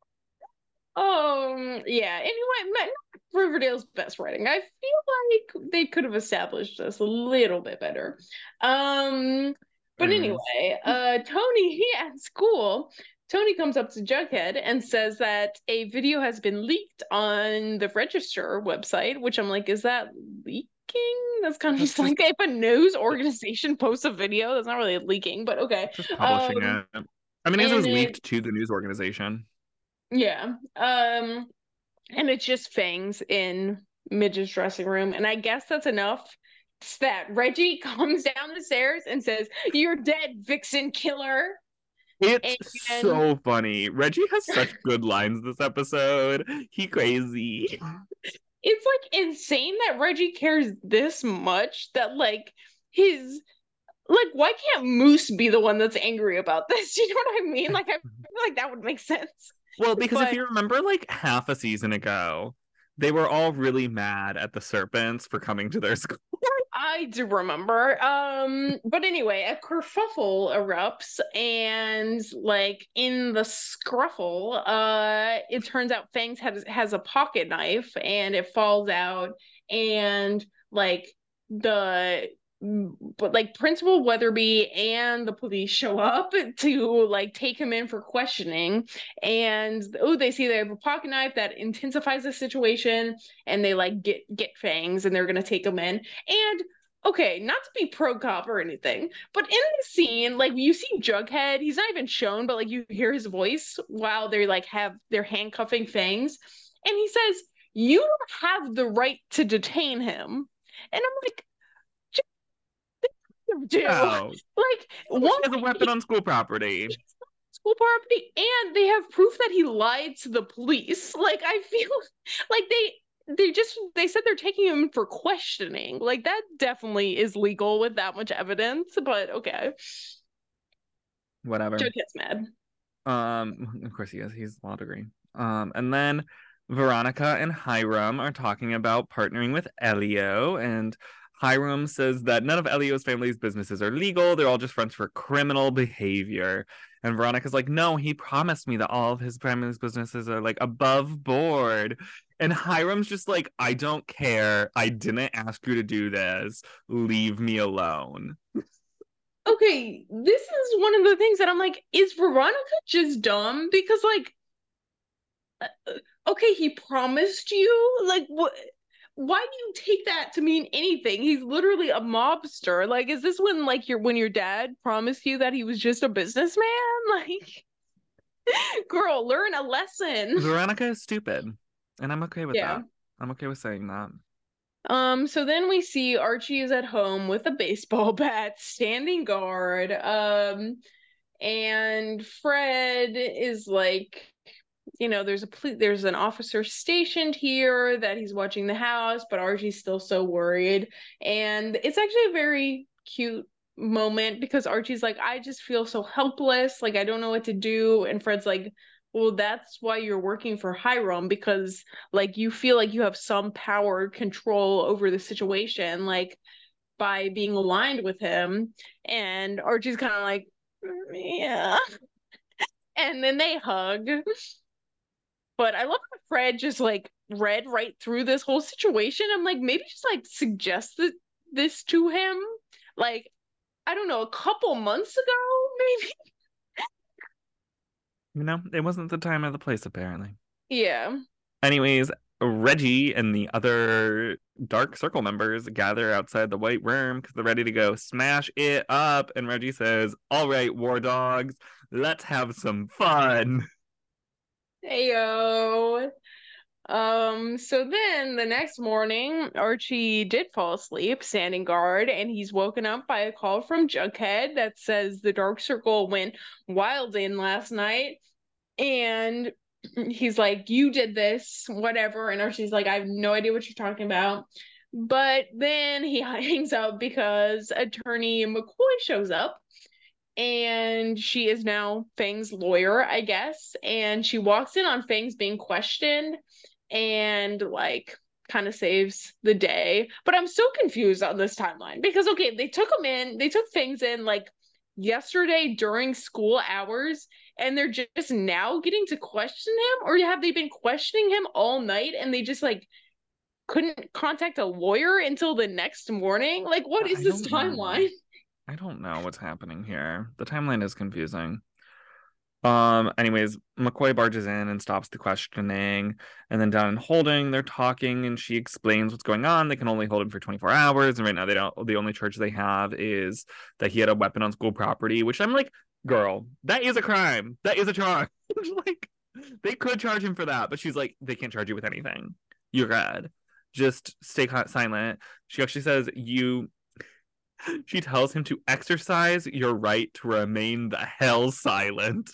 Speaker 1: Um, yeah, anyway, not Riverdale's best writing. I feel like they could have established this a little bit better. Um, but
Speaker 2: Anyways.
Speaker 1: anyway, uh, Tony at school, Tony comes up to Jughead and says that a video has been leaked on the Register website, which I'm like, is that leaking? That's kind of
Speaker 2: That's
Speaker 1: just like if a news organization posts a video, that's not really leaking, but okay.
Speaker 2: Just publishing
Speaker 1: Um,
Speaker 2: it. I mean, I guess it was
Speaker 1: and
Speaker 2: leaked
Speaker 1: it-
Speaker 2: to the news organization.
Speaker 1: Yeah. Um, and it's just Fangs in Midge's dressing room. And I guess that's enough that Reggie comes down the stairs and says, "You're dead, Vixen Killer."
Speaker 2: It's
Speaker 1: And
Speaker 2: so funny. Reggie has such good lines this episode. He crazy.
Speaker 1: it's like insane that Reggie cares this much that like his like why can't Moose be the one that's angry about this? You know what I mean? Like I feel like that would make sense.
Speaker 2: Well, because if
Speaker 1: But
Speaker 2: you remember, like half a season ago, they were all really mad at the Serpents for coming to their school.
Speaker 1: I do remember. Um, but anyway, a kerfuffle erupts, and like in the scruffle, uh, it turns out Fangs has has a pocket knife, and it falls out, and like the but like Principal Weatherby and the police show up to like take him in for questioning, and oh, they see they have a pocket knife that intensifies the situation, and they like get get Fangs, and they're gonna take him in. And okay, not to be pro cop or anything, but in the scene, like you see Jughead, he's not even shown, but like you hear his voice while they like have they're handcuffing Fangs, and he says, "You don't have the right to detain him." And I'm like, do
Speaker 2: No,
Speaker 1: like
Speaker 2: she
Speaker 1: one
Speaker 2: has a weapon on school property.
Speaker 1: school property, and they have proof that he lied to the police. Like I feel like they they just they said they're taking him for questioning. Like that definitely is legal with that much evidence, but okay.
Speaker 2: Whatever.
Speaker 1: Joe gets mad.
Speaker 2: Um, of course he is. He's law degree. Um, and then Veronica and Hiram are talking about partnering with Elio, and Hiram says that none of Elio's family's businesses are legal. They're all just friends for criminal behavior. And Veronica's like, no, he promised me that all of his family's businesses are like above board. And Hiram's just like, I don't care. I didn't ask you to do this. Leave me alone.
Speaker 1: Okay, this is one of the things that I'm like, is Veronica just dumb? Because like, uh, okay, he promised you, like, what? Why do you take that to mean anything? He's literally a mobster. Like, is this when like your when your dad promised you that he was just a businessman? Like, girl, learn a lesson.
Speaker 2: Veronica is stupid. And I'm okay with
Speaker 1: Yeah.
Speaker 2: that. I'm okay with saying that.
Speaker 1: Um, so then we see Archie is at home with a baseball bat, standing guard. Um, and Fred is like, you know, there's a ple- there's an officer stationed here that he's watching the house, but Archie's still so worried. And it's actually a very cute moment because Archie's like, I just feel so helpless, like I don't know what to do. And Fred's like, well, that's why you're working for Hiram, because like you feel like you have some power control over the situation, like by being aligned with him. And Archie's kind of like, yeah. And then they hug. But I love how Fred just like read right through this whole situation. I'm like, maybe just like suggest th- this to him. Like, I don't know, a couple months ago, maybe.
Speaker 2: You know, it wasn't the time or the place, apparently.
Speaker 1: Yeah.
Speaker 2: Anyways, Reggie and the other Dark Circle members gather outside the White Worm because they're ready to go smash it up. And Reggie says, all right, war dogs, let's have some fun.
Speaker 1: Heyo. Um, so then the next morning, Archie did fall asleep, standing guard, and he's woken up by a call from Jughead that says the Dark Circle went wild in last night. And he's like, you did this, whatever. And Archie's like, I have no idea what you're talking about. But then he hangs up because attorney McCoy shows up, and she is now Fang's lawyer, I guess. And she walks in on Fang's being questioned and like kind of saves the day. But I'm still confused on this timeline because okay, they took him in, they took Fangs in like yesterday during school hours, and they're just now getting to question him, or have they been questioning him all night and they just like couldn't contact a lawyer until the next morning? Like, what is
Speaker 2: I
Speaker 1: this
Speaker 2: don't
Speaker 1: timeline?
Speaker 2: know. I don't know what's happening here. The timeline is confusing. Um, anyways, McCoy barges in and stops the questioning, and then down in holding, they're talking, and she explains what's going on. They can only hold him for twenty-four hours, and right now they don't the only charge they have is that he had a weapon on school property, which I'm like, girl, that is a crime. That is a charge. Like, they could charge him for that, but she's like, they can't charge you with anything. You're good. Just stay silent. She actually says, you She tells him to exercise your right to remain the hell silent.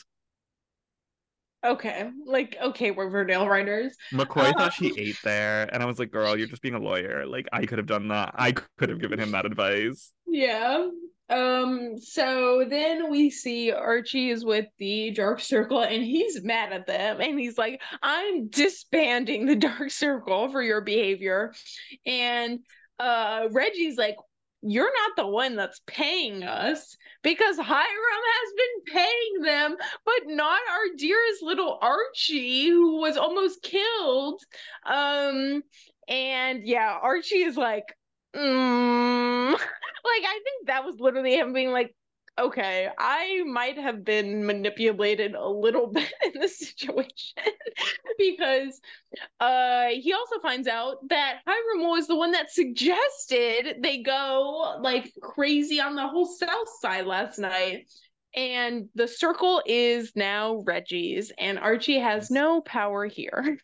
Speaker 1: Okay, like okay, Riverdale writers.
Speaker 2: McCoy
Speaker 1: Um,
Speaker 2: thought she ate there, and I was like, girl, you're just being a lawyer. Like, I could have done that. I could have given him that advice.
Speaker 1: yeah. Um, so then we see Archie is with the Dark Circle and he's mad at them and he's like, I'm disbanding the Dark Circle for your behavior. And uh Reggie's like, you're not the one that's paying us because Hiram has been paying them, but not our dearest little Archie, who was almost killed. Um, and yeah, Archie is like, mm. Like, I think that was literally him being like, okay, I might have been manipulated a little bit in this situation because uh he also finds out that Hiram was the one that suggested they go like crazy on the whole south side last night. And the circle is now Reggie's, and Archie has no power here.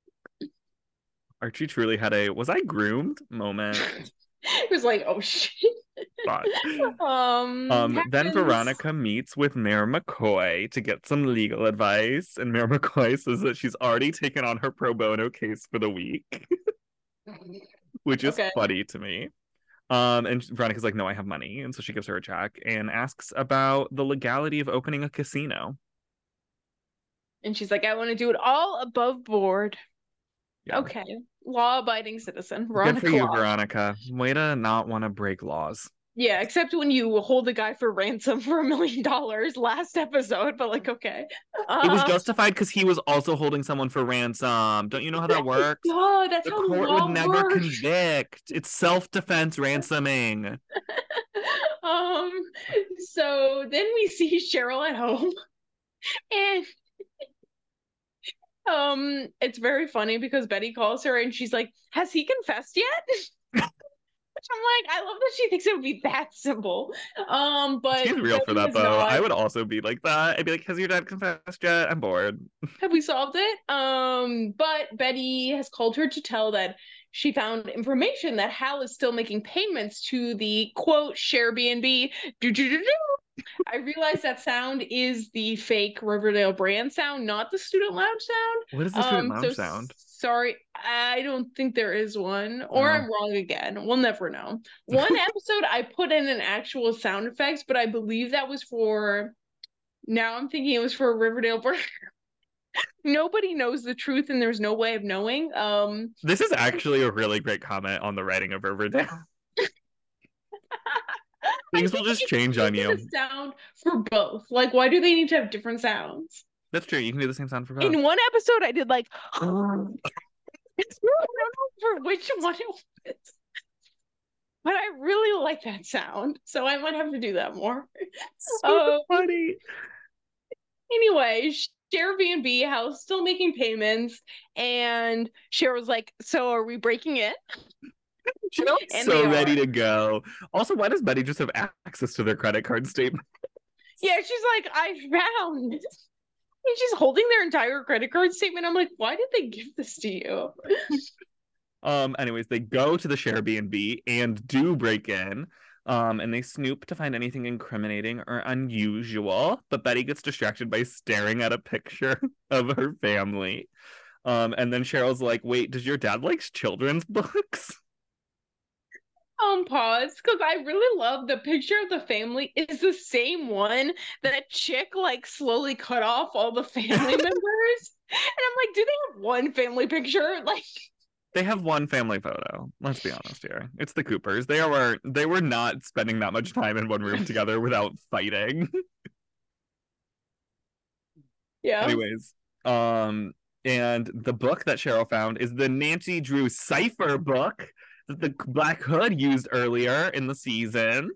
Speaker 2: Archie truly had a was I groomed moment.
Speaker 1: It was like, oh shit.
Speaker 2: Fuck.
Speaker 1: Um,
Speaker 2: Um, then
Speaker 1: happens.
Speaker 2: Veronica meets with Mayor McCoy to get some legal advice, and Mayor McCoy says that she's already taken on her pro bono case for the week, which is
Speaker 1: Okay.
Speaker 2: funny to me. Um, and Veronica's like, no, I have money, and so she gives her a check and asks about the legality of opening a casino.
Speaker 1: And she's like, I want to do it all above board.
Speaker 2: Yeah.
Speaker 1: Okay. Law-abiding citizen.
Speaker 2: Good for
Speaker 1: Veronica
Speaker 2: you,
Speaker 1: Law.
Speaker 2: Veronica. Way to not want to break laws.
Speaker 1: Yeah, except when you hold a guy for ransom for a million dollars last episode, but like, okay.
Speaker 2: It was
Speaker 1: Uh,
Speaker 2: justified because he was also holding someone for ransom. Don't you know how that works?
Speaker 1: oh, that's
Speaker 2: The
Speaker 1: how
Speaker 2: court
Speaker 1: law
Speaker 2: would never
Speaker 1: works.
Speaker 2: convict. It's self-defense ransoming.
Speaker 1: Um, so then we see Cheryl at home, and um, it's very funny because Betty calls her and she's like, "Has he confessed yet?" Which I'm like, I love that she thinks it would be that simple. Um, but
Speaker 2: She's real for
Speaker 1: Betty
Speaker 2: that
Speaker 1: has
Speaker 2: though.
Speaker 1: not.
Speaker 2: I would also be like that. I'd be like, has your dad confessed yet? I'm bored.
Speaker 1: Have we solved it? Um, but Betty has called her to tell that she found information that Hal is still making payments to the quote share B and B. Do do do do. I realize that sound is the fake Riverdale brand sound, not the student lounge sound.
Speaker 2: What is the student
Speaker 1: Um, so
Speaker 2: lounge sound?
Speaker 1: sorry, I don't think there is one, or
Speaker 2: Oh.
Speaker 1: I'm wrong again. We'll never know. One episode I put in an actual sound effects, but I believe that was for. Now I'm thinking it was for Riverdale brand. Nobody knows the truth, and there's no way of knowing. Um,
Speaker 2: This is actually a really great comment on the writing of Riverdale. Things will just change on you.
Speaker 1: Sound for both. Like, why do they need to have different sounds?
Speaker 2: That's true. You can do the same sound for both.
Speaker 1: In one episode, I did like, I don't know for which one it was, but I really like that sound, so I might have to do that more.
Speaker 2: So
Speaker 1: um,
Speaker 2: funny.
Speaker 1: Anyway, Share B and B House still making payments, and Cheryl's like, "So are we breaking in?"
Speaker 2: Cheryl's
Speaker 1: And
Speaker 2: so
Speaker 1: they
Speaker 2: ready
Speaker 1: are.
Speaker 2: to go. Also, why does Betty just have access to their credit card statement?
Speaker 1: Yeah, she's like, "I found." And she's holding their entire credit card statement. I'm like, why did they give this to you?
Speaker 2: Um, anyways, they go to the Share B and B and do break in. Um, and they snoop to find anything incriminating or unusual, but Betty gets distracted by staring at a picture of her family. Um, and then Cheryl's like, wait, does your dad like children's books?
Speaker 1: Um, pause, because I really love the picture of the family is the same one that chick like slowly cut off all the family members. And I'm like, do they have one family picture? Like,
Speaker 2: they have one family photo. Let's be honest here. It's the Coopers. They were they were not spending that much time in one room together without fighting.
Speaker 1: yeah.
Speaker 2: Anyways, um, and the book that Cheryl found is the Nancy Drew cipher book that the Black Hood used earlier in the season.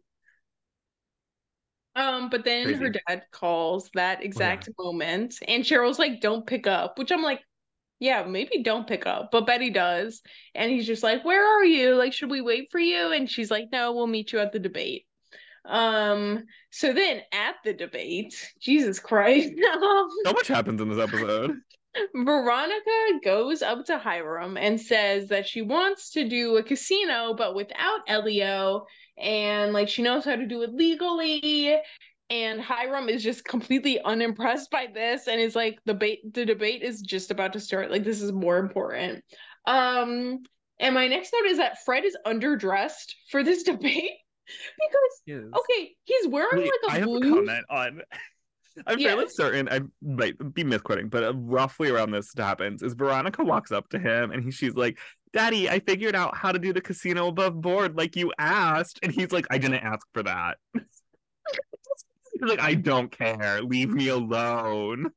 Speaker 1: Um, but then
Speaker 2: Crazy.
Speaker 1: her dad calls that exact oh, yeah. moment, and Cheryl's like, "Don't pick up," which I'm like, yeah, maybe don't pick up, but Betty does, and he's just like, "Where are you? Like, should we wait for you?" And she's like, "No, we'll meet you at the debate." Um, so then at the debate, Jesus Christ,
Speaker 2: so much happens in this episode.
Speaker 1: Veronica goes up to Hiram and says that she wants to do a casino, but without Elio, and like she knows how to do it legally. And Hiram is just completely unimpressed by this and is like, the debate the debate is just about to start. Like, this is more important. Um, and my next note is that Fred is underdressed for this debate because
Speaker 2: Yes.
Speaker 1: okay, he's wearing
Speaker 2: Wait,
Speaker 1: like a
Speaker 2: I have
Speaker 1: blue.
Speaker 2: a comment on. I'm fairly
Speaker 1: Yes.
Speaker 2: certain I might be misquoting, but roughly around this happens is Veronica walks up to him and he, she's like, "Daddy, I figured out how to do the casino above board like you asked," and he's like, "I didn't ask for that." He's like, "I don't care. Leave me alone."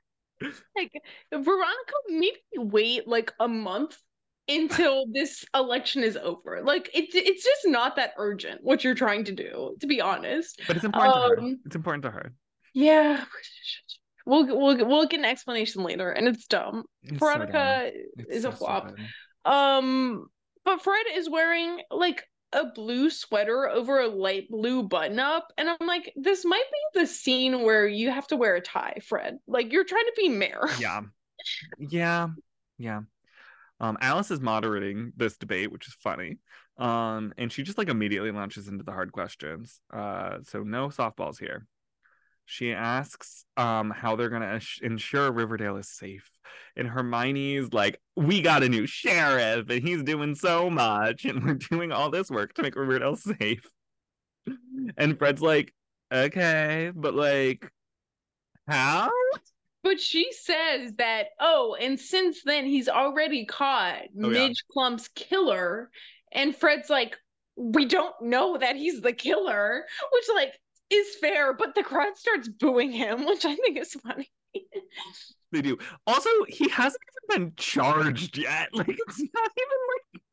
Speaker 1: Like, Veronica, maybe wait like a month until this election is over. Like, it's it's just not that urgent what you're trying to do, to be honest.
Speaker 2: But it's important to her.
Speaker 1: Um,
Speaker 2: It's important to her.
Speaker 1: yeah. We'll we'll we'll get an explanation later, and it's dumb.
Speaker 2: It's so dumb.
Speaker 1: Veronica
Speaker 2: It's
Speaker 1: is
Speaker 2: so
Speaker 1: a flop.
Speaker 2: stupid.
Speaker 1: Um, but Fred is wearing like a blue sweater over a light blue button up, and I'm like, this might be the scene where you have to wear a tie, Fred. Like, you're trying to be mayor.
Speaker 2: Yeah. Yeah. Yeah. Um, Alice is moderating this debate, which is funny. Um, and she just like immediately launches into the hard questions. Uh, so no softballs here. She asks um how they're gonna ensure Riverdale is safe, and Hermione's like, "We got a new sheriff, and he's doing so much, and we're doing all this work to make Riverdale safe." And Fred's like, "Okay, but like, how?"
Speaker 1: But she says that, oh, and since then he's already caught
Speaker 2: Oh, yeah.
Speaker 1: Midge Clump's killer. And Fred's like, we don't know that he's the killer, which like is fair, but the crowd starts booing him, which I think is funny.
Speaker 2: They do. Also, he hasn't even been charged yet. Like, it's not even like.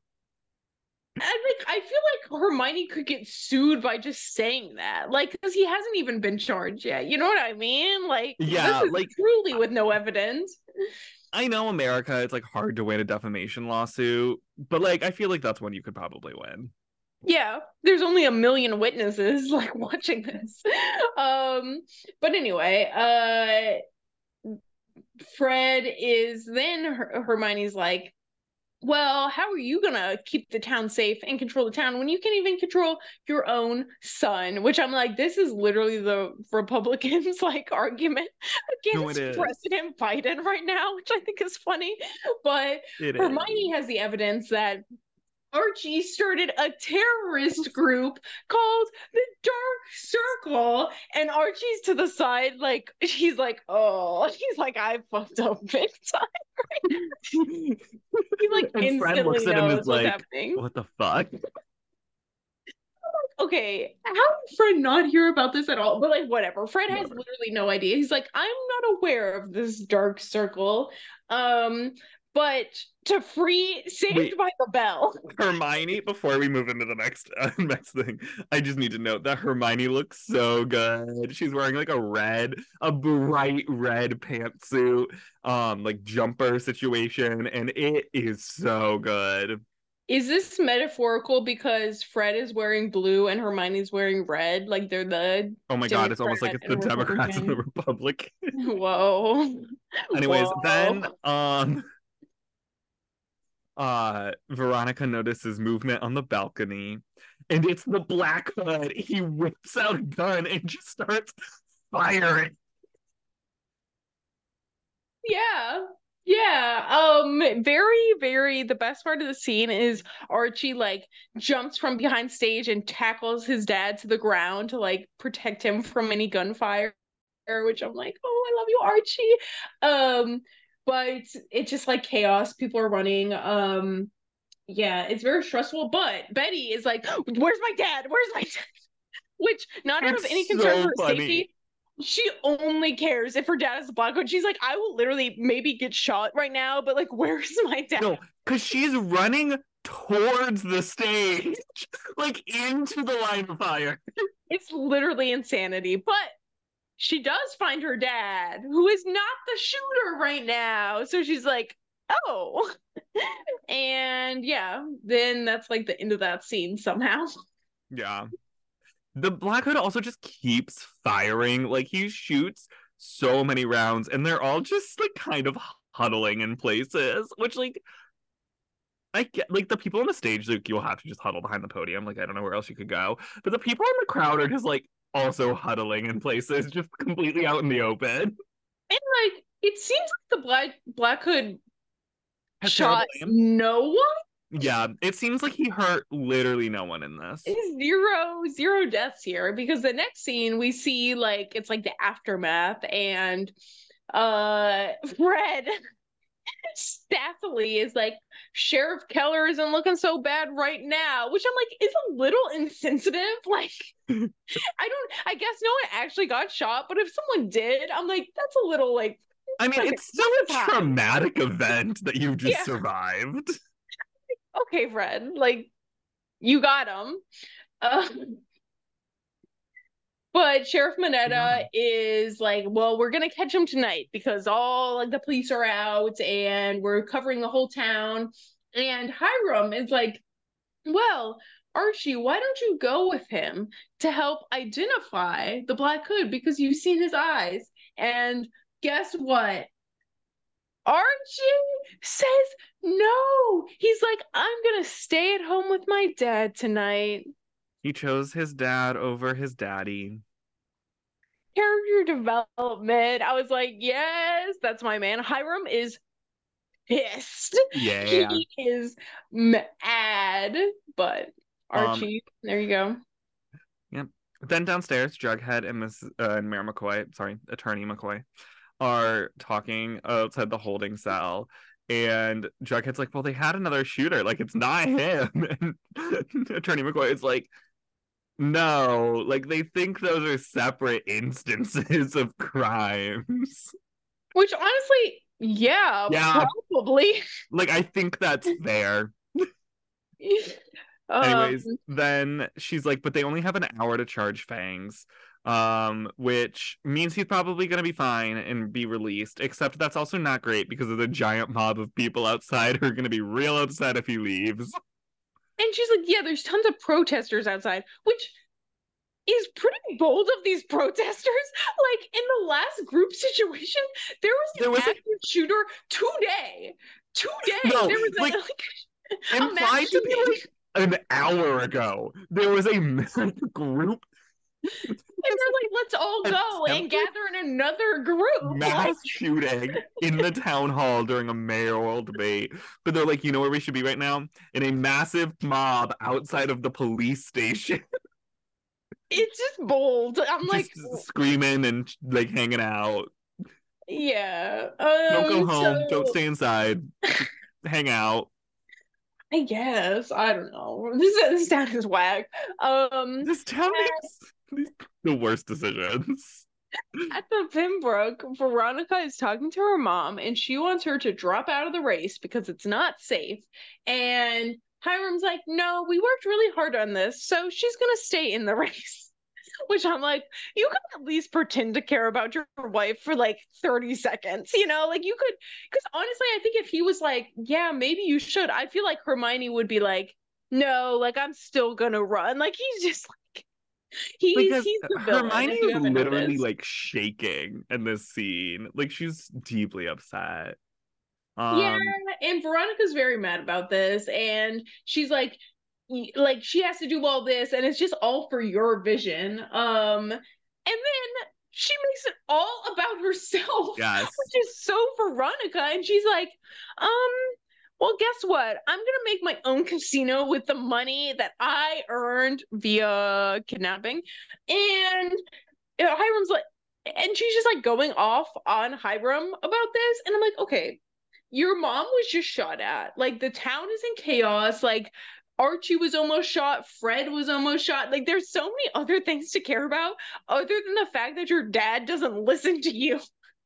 Speaker 1: And like, I feel like Hermione could get sued by just saying that, like, because he hasn't even been charged yet. You know what I mean? Like,
Speaker 2: Yeah,
Speaker 1: this is
Speaker 2: like
Speaker 1: truly with no evidence.
Speaker 2: I know America, it's like hard to win a defamation lawsuit, but like I feel like that's one you could probably win.
Speaker 1: Yeah, there's only a million witnesses like watching this. Um, but anyway, uh, Fred is then Her- Hermione's like, well, how are you gonna keep the town safe and control the town when you can't even control your own son? Which I'm like, this is literally the Republicans' like argument
Speaker 2: No, it
Speaker 1: against
Speaker 2: is.
Speaker 1: President Biden right now, which I think is funny. But
Speaker 2: It
Speaker 1: Hermione
Speaker 2: is.
Speaker 1: has the evidence that Archie started a terrorist group called the Dark Circle, and Archie's to the side, like he's like, oh, he's like, I fucked up big time. He like
Speaker 2: And Fred
Speaker 1: instantly
Speaker 2: looks at him and
Speaker 1: knows
Speaker 2: is
Speaker 1: what's
Speaker 2: like,
Speaker 1: happening.
Speaker 2: "What the fuck?"
Speaker 1: Okay, how did Fred not hear about this at all? But like, whatever. Fred has
Speaker 2: Whatever.
Speaker 1: literally no idea. He's like, I'm not aware of this Dark Circle. Um, but to free Saved
Speaker 2: Wait.
Speaker 1: by the Bell.
Speaker 2: Hermione, before we move into the next uh, next thing, I just need to note that Hermione looks so good. She's wearing like a red, a bright red pantsuit, um, like jumper situation, and it is so good.
Speaker 1: Is this metaphorical because Fred is wearing blue and Hermione's wearing red? Like they're the
Speaker 2: Oh my god, it's almost like
Speaker 1: Democrat
Speaker 2: it's the
Speaker 1: and
Speaker 2: Democrats and the
Speaker 1: Republican.
Speaker 2: Republic.
Speaker 1: Whoa.
Speaker 2: Anyways,
Speaker 1: Whoa.
Speaker 2: then um uh Veronica notices movement on the balcony, and it's the Black Hood. He whips out a gun and just starts firing.
Speaker 1: Yeah. Yeah. Um very, very the best part of the scene is Archie like jumps from behind stage and tackles his dad to the ground to like protect him from any gunfire, which I'm like, oh, I love you, Archie. Um, but it's just like chaos. People are running. Um, yeah, it's very stressful. But Betty is like, where's my dad? Where's my dad? Which, not out of any
Speaker 2: It's
Speaker 1: concern
Speaker 2: so
Speaker 1: for her
Speaker 2: funny.
Speaker 1: safety, she only cares if her dad is a Black Hood. She's like, I will literally maybe get shot right now, but like, where's my dad?
Speaker 2: No, because she's running towards the stage, like into the line of fire.
Speaker 1: It's literally insanity. But she does find her dad, who is not the shooter right now. So she's like, oh. And yeah, then that's like the end of that scene somehow.
Speaker 2: Yeah. The Black Hood also just keeps firing. Like he shoots so many rounds, and they're all just like kind of huddling in places, which like I get like the people on the stage, like you'll have to just huddle behind the podium. Like I don't know where else you could go. But the people in the crowd are just like also huddling in places, just completely out in the open.
Speaker 1: And like it seems like the Black Black Hood
Speaker 2: Has
Speaker 1: shot
Speaker 2: terrible aim.
Speaker 1: no one.
Speaker 2: Yeah, it seems like he hurt literally no one in this.
Speaker 1: Zero, zero deaths here, because the next scene we see like it's like the aftermath, and uh Fred Stathily is like, Sheriff Keller isn't looking so bad right now, which I'm like is a little insensitive. Like I don't I guess no one actually got shot, but if someone did, I'm like, that's a little like
Speaker 2: I mean,
Speaker 1: okay,
Speaker 2: it's still a
Speaker 1: time.
Speaker 2: traumatic event that you've just
Speaker 1: Yeah.
Speaker 2: survived.
Speaker 1: Okay, Fred, like you got him. Uh, but Sheriff Mineta is like, well, we're gonna catch him tonight because all like the police are out and we're covering the whole town. And Hiram is like, well, Archie, why don't you go with him to help identify the Black Hood because you've seen his eyes? And guess what? Archie says no. He's like, I'm gonna stay at home with my dad tonight.
Speaker 2: He chose his dad over his daddy.
Speaker 1: Character development. I was like, yes, that's my man. Hiram is pissed.
Speaker 2: Yeah.
Speaker 1: He is mad. But Archie, um, there you go.
Speaker 2: Yep. Then downstairs, Jughead and Miss uh, and Mayor McCoy, sorry, Attorney McCoy, are talking outside the holding cell. And Jughead's like, well, they had another shooter. Like, it's not him. And Attorney McCoy is like, no, like they think those are separate instances of crimes.
Speaker 1: Which honestly, yeah, yeah. probably.
Speaker 2: Like, I think that's fair. um, Anyways, then she's like, but they only have an hour to charge Fangs. Um, which means he's probably gonna be fine and be released, except that's also not great because of the giant mob of people outside who are gonna be real upset if he leaves.
Speaker 1: And she's like, yeah, there's tons of protesters outside, which is pretty bold of these protesters. Like in the last group situation, there was an there was active a... shooter today. Today.
Speaker 2: No,
Speaker 1: there was
Speaker 2: like,
Speaker 1: a, like
Speaker 2: implied to be like an hour ago. There was a group.
Speaker 1: And they're like, let's all go and gather in another group.
Speaker 2: Mass like... shooting in the town hall during a mayoral debate. But they're like, you know where we should be right now? In a massive mob outside of the police station.
Speaker 1: It's just bold. I'm just like
Speaker 2: screaming and like hanging out.
Speaker 1: Yeah. Um,
Speaker 2: don't go home. So... Don't stay inside. Hang out.
Speaker 1: I guess. I don't know. This, this town is whack. Um,
Speaker 2: this town is the worst decisions.
Speaker 1: At the Pembroke, Veronica is talking to her mom and she wants her to drop out of the race because it's not safe. And Hiram's like, no, we worked really hard on this, so she's gonna stay in the race. Which I'm like, you could at least pretend to care about your wife for like thirty seconds, you know? Like you could, because honestly, I think if he was like, yeah, maybe you should, I feel like Hermione would be like, no, like I'm still gonna run. Like he's just like, he's,
Speaker 2: because
Speaker 1: he's the villain.
Speaker 2: Hermione is literally noticed. Like shaking in this scene. Like she's deeply upset.
Speaker 1: Um, yeah, and Veronica's very mad about this, and she's like, like she has to do all this, and it's just all for your vision. Um, and then she makes it all about herself,
Speaker 2: yes.
Speaker 1: which is so Veronica. And she's like, um, well, guess what? I'm gonna make my own casino with the money that I earned via kidnapping. And Hiram's like, and she's just like going off on Hiram about this, and I'm like, okay. Your mom was just shot at. Like, the town is in chaos. Like, Archie was almost shot. Fred was almost shot. Like, there's so many other things to care about other than the fact that your dad doesn't listen to you.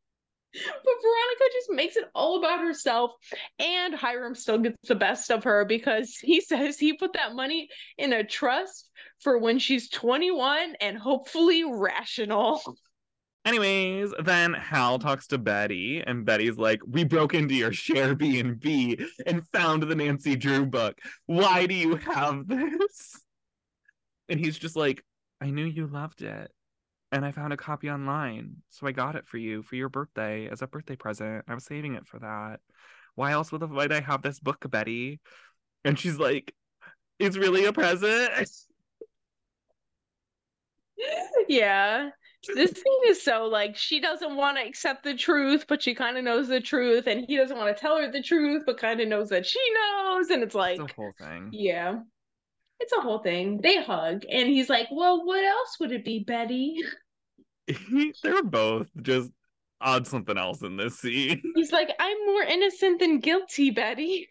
Speaker 1: But Veronica just makes it all about herself. And Hiram still gets the best of her because he says he put that money in a trust for when she's twenty-one and hopefully rational.
Speaker 2: Anyways, then Hal talks to Betty, and Betty's like, we broke into your share B and B and found the Nancy Drew book. Why do you have this? And he's just like, I knew you loved it. and I found a copy online, so I got it for you for your birthday as a birthday present. I was saving it for that. Why else would I have this book, Betty? And she's like, it's really a present.
Speaker 1: Yeah. This scene is so like she doesn't want to accept the truth, but she kind of knows the truth, and he doesn't want to tell her the truth, but kind of knows that she knows, and it's
Speaker 2: It's a
Speaker 1: like,
Speaker 2: whole thing.
Speaker 1: yeah, it's a whole thing. They hug, and he's like, "Well, what else would it be, Betty?"
Speaker 2: They're both just on something else in this scene.
Speaker 1: He's like, "I'm more innocent than guilty, Betty."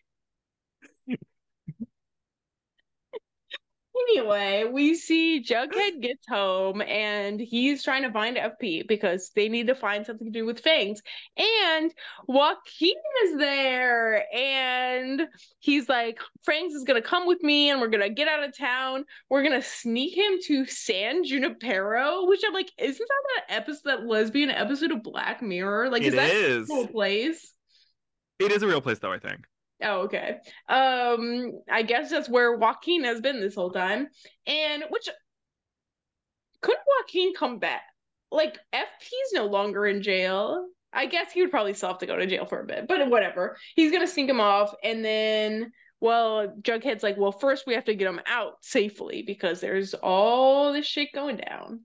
Speaker 1: Anyway, we see Jughead gets home and he's trying to find F P because they need to find something to do with Fangs. And Joaquin is there and he's like, Fangs is going to come with me and we're going to get out of town. We're going to sneak him to San Junipero, which I'm like, isn't that that episode, that lesbian episode of Black Mirror? Like,
Speaker 2: It
Speaker 1: is that
Speaker 2: is.
Speaker 1: a real place?
Speaker 2: It is a real place, though, I think.
Speaker 1: Oh, okay. Um, I guess that's where Joaquin has been this whole time. And which couldn't Joaquin come back? Like F P's no longer in jail. I guess he would probably still have to go to jail for a bit, but whatever. He's gonna sneak him off, and then well, Jughead's like, well, first we have to get him out safely because there's all this shit going down.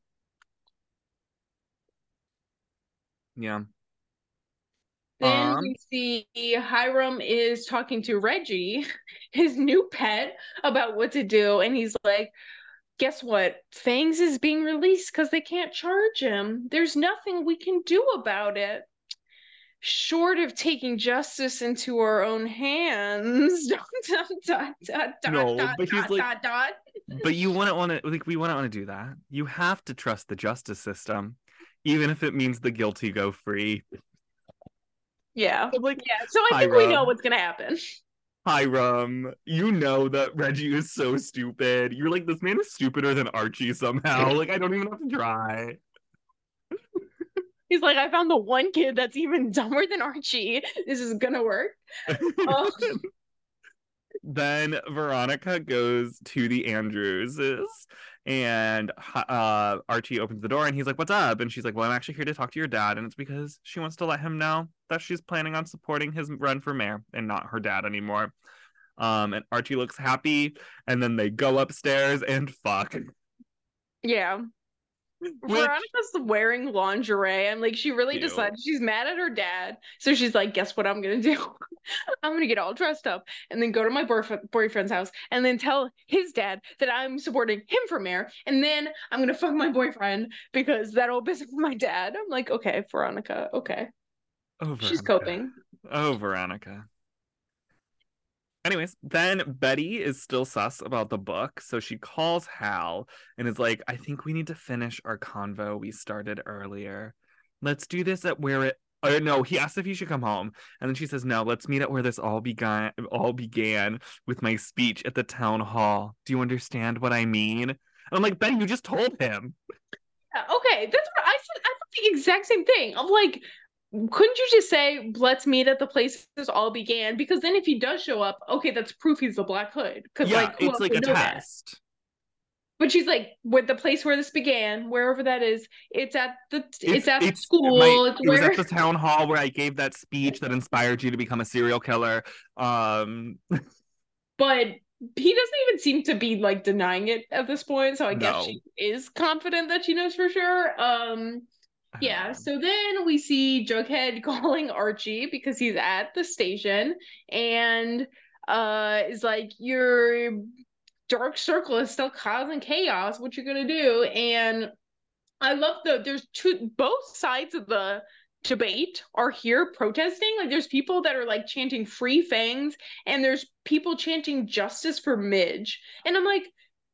Speaker 2: Yeah.
Speaker 1: Then
Speaker 2: Um,
Speaker 1: we see Hiram is talking to Reggie, his new pet, about what to do. And he's like, guess what? Fangs is being released because they can't charge him. There's nothing we can do about it. Short of taking justice into our own hands. dot, dot, dot,
Speaker 2: no,
Speaker 1: dot,
Speaker 2: but he's
Speaker 1: dot,
Speaker 2: like,
Speaker 1: dot, dot.
Speaker 2: but you wouldn't want to, like, we wouldn't want to do that. You have to trust the justice system, even if it means the guilty go free.
Speaker 1: Yeah.
Speaker 2: I'm like,
Speaker 1: yeah. So I think
Speaker 2: Hiram,
Speaker 1: we know what's going to happen.
Speaker 2: Hiram, you know that Reggie is so stupid. You're like, this man is stupider than Archie somehow. Like, I don't even have to try.
Speaker 1: He's like, I found the one kid that's even dumber than Archie. This is going to work. Um,
Speaker 2: Then Veronica goes to the Andrewses and uh, Archie opens the door and he's like, what's up? And she's like, well, I'm actually here to talk to your dad. And it's because she wants to let him know that she's planning on supporting his run for mayor and not her dad anymore. Um, and Archie looks happy. And then they go upstairs and fuck.
Speaker 1: Yeah.
Speaker 2: Which,
Speaker 1: Veronica's wearing lingerie. I'm like, she really
Speaker 2: Ew.
Speaker 1: decided she's mad at her dad. So she's like, guess what I'm gonna do? I'm gonna get all dressed up and then go to my boyf- boyfriend's house and then tell his dad that I'm supporting him for mayor. And then I'm gonna fuck my boyfriend because that'll piss off my dad. I'm like, okay, Veronica, okay.
Speaker 2: Oh, Veronica.
Speaker 1: She's coping.
Speaker 2: Oh, Veronica. Anyways, then Betty is still sus about the book, so she calls Hal and is like, I think we need to finish our convo we started earlier. Let's do this at where it or no, he asked if he should come home. And then she says, no, let's meet at where this all began all began with my speech at the town hall. Do you understand what I mean? And I'm like, Betty, you just told him.
Speaker 1: Okay, that's what I said. I thought the exact same thing. I'm like, couldn't you just say, let's meet at the place this all began? Because then if he does show up, okay, that's proof he's the Black Hood. Because
Speaker 2: yeah,
Speaker 1: like, who
Speaker 2: it's
Speaker 1: else
Speaker 2: like
Speaker 1: would
Speaker 2: a
Speaker 1: know
Speaker 2: test.
Speaker 1: That? But she's like, with the place where this began, wherever that is, it's at the it's, it's at
Speaker 2: it's,
Speaker 1: the school.
Speaker 2: My,
Speaker 1: it's
Speaker 2: it
Speaker 1: where...
Speaker 2: was at the town hall where I gave that speech that inspired you to become a serial killer. Um,
Speaker 1: but he doesn't even seem to be like denying it at this point. So I
Speaker 2: no.
Speaker 1: guess she is confident that she knows for sure. Um, yeah. So then we see Jughead calling Archie because he's at the station and uh is like, your dark circle is still causing chaos. What you gonna do? And I love the there's two both sides of the debate are here protesting. Like there's people that are like chanting free Fangs and there's people chanting justice for Midge. And I'm like,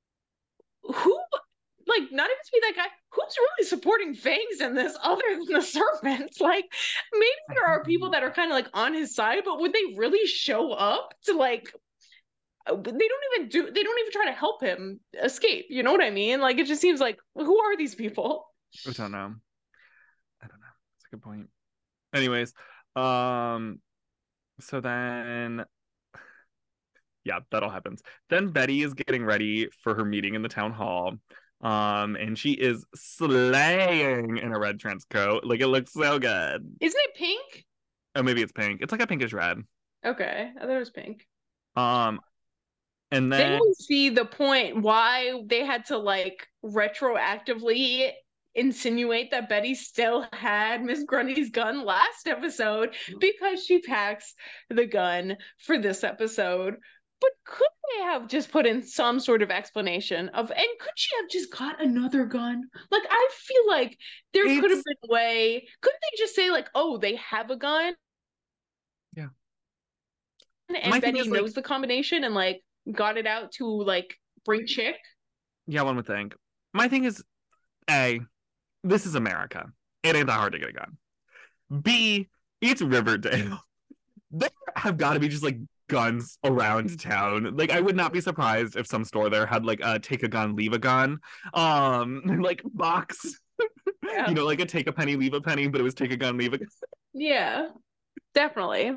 Speaker 1: who like not even to be that guy, who's really supporting Fangs in this other than the serpents? Like maybe there are people that are kind of like on his side, but would they really show up to like they don't even do they don't even try to help him escape, you know what I mean? Like it just seems like, who are these people?
Speaker 2: I don't know. I don't know. That's a good point. Anyways, um, so then, yeah, that all happens. Then Betty is getting ready for her meeting in the town hall. Um, and she is slaying in a red trench coat. Like, it looks so good.
Speaker 1: Isn't it pink?
Speaker 2: Oh, maybe it's pink. It's like a pinkish red.
Speaker 1: Okay, I thought it was pink.
Speaker 2: Um, and
Speaker 1: Then
Speaker 2: then
Speaker 1: we see the point why they had to like retroactively insinuate that Betty still had Miss Grundy's gun last episode because she packs the gun for this episode. But could they have just put in some sort of explanation of, and could she have just got another gun? Like, I feel like there
Speaker 2: It's-
Speaker 1: could have been a way. Couldn't they just say, like, oh, they have a gun?
Speaker 2: Yeah.
Speaker 1: And
Speaker 2: My thing
Speaker 1: Betty
Speaker 2: is, like-
Speaker 1: knows the combination and, like, got it out to, like, bring chick?
Speaker 2: yeah, one would think. My thing is, A, this is America. It ain't that hard to get a gun. B, it's Riverdale. There have got to be just like guns around town. Like, I would not be surprised if some store there had like a take a gun, leave a gun, um, like box.
Speaker 1: Yeah.
Speaker 2: You know, like a take a penny, leave a penny, but it was take a gun, leave a gun.
Speaker 1: Yeah, definitely.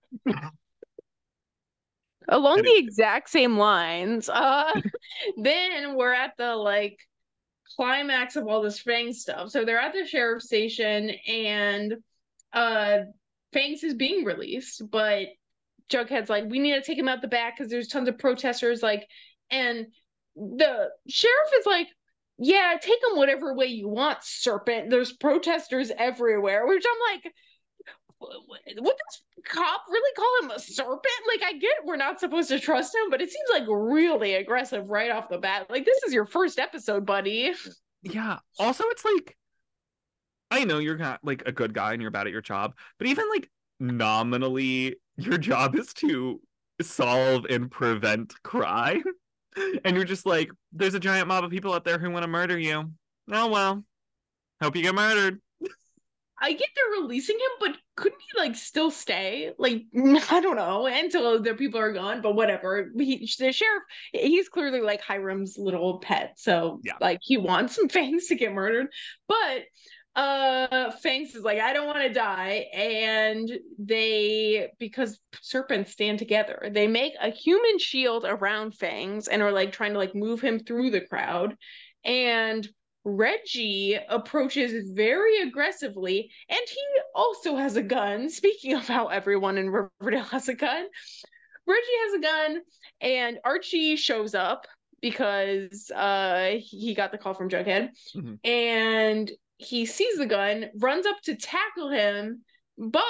Speaker 1: Along
Speaker 2: Anyway.
Speaker 1: the exact same lines, uh, then we're at the like climax of all this Fang stuff. So they're at the sheriff's station, and uh, Fangs is being released, but Jughead's like, we need to take him out the back because there's tons of protesters. Like, and the sheriff is like, yeah, take him whatever way you want, Serpent. There's protesters everywhere, which I'm like, what does cop really call him a serpent? Like, I get we're not supposed to trust him, but it seems like really aggressive right off the bat. Like, this is your first episode, buddy.
Speaker 2: Yeah. Also, it's like, I know you're not like a good guy and you're bad at your job, but even like nominally, your job is to solve and prevent crime. And you're just like, there's a giant mob of people out there who want to murder you. Oh, well, hope you get murdered.
Speaker 1: I get they're releasing him, but couldn't he like still stay? Like, I don't know, until the people are gone. But whatever. He, the sheriff, he's clearly like Hiram's little pet, so
Speaker 2: Yeah.
Speaker 1: like he wants some Fangs to get murdered. But uh, Fangs is like, I don't want to die, and they, because serpents stand together, they make a human shield around Fangs and are like trying to like move him through the crowd, and Reggie approaches very aggressively, and he also has a gun. Speaking of how everyone in Riverdale has a gun, Reggie has a gun, and Archie shows up because uh, he got the call from Jughead,
Speaker 2: mm-hmm.
Speaker 1: and he sees the gun, runs up to tackle him, but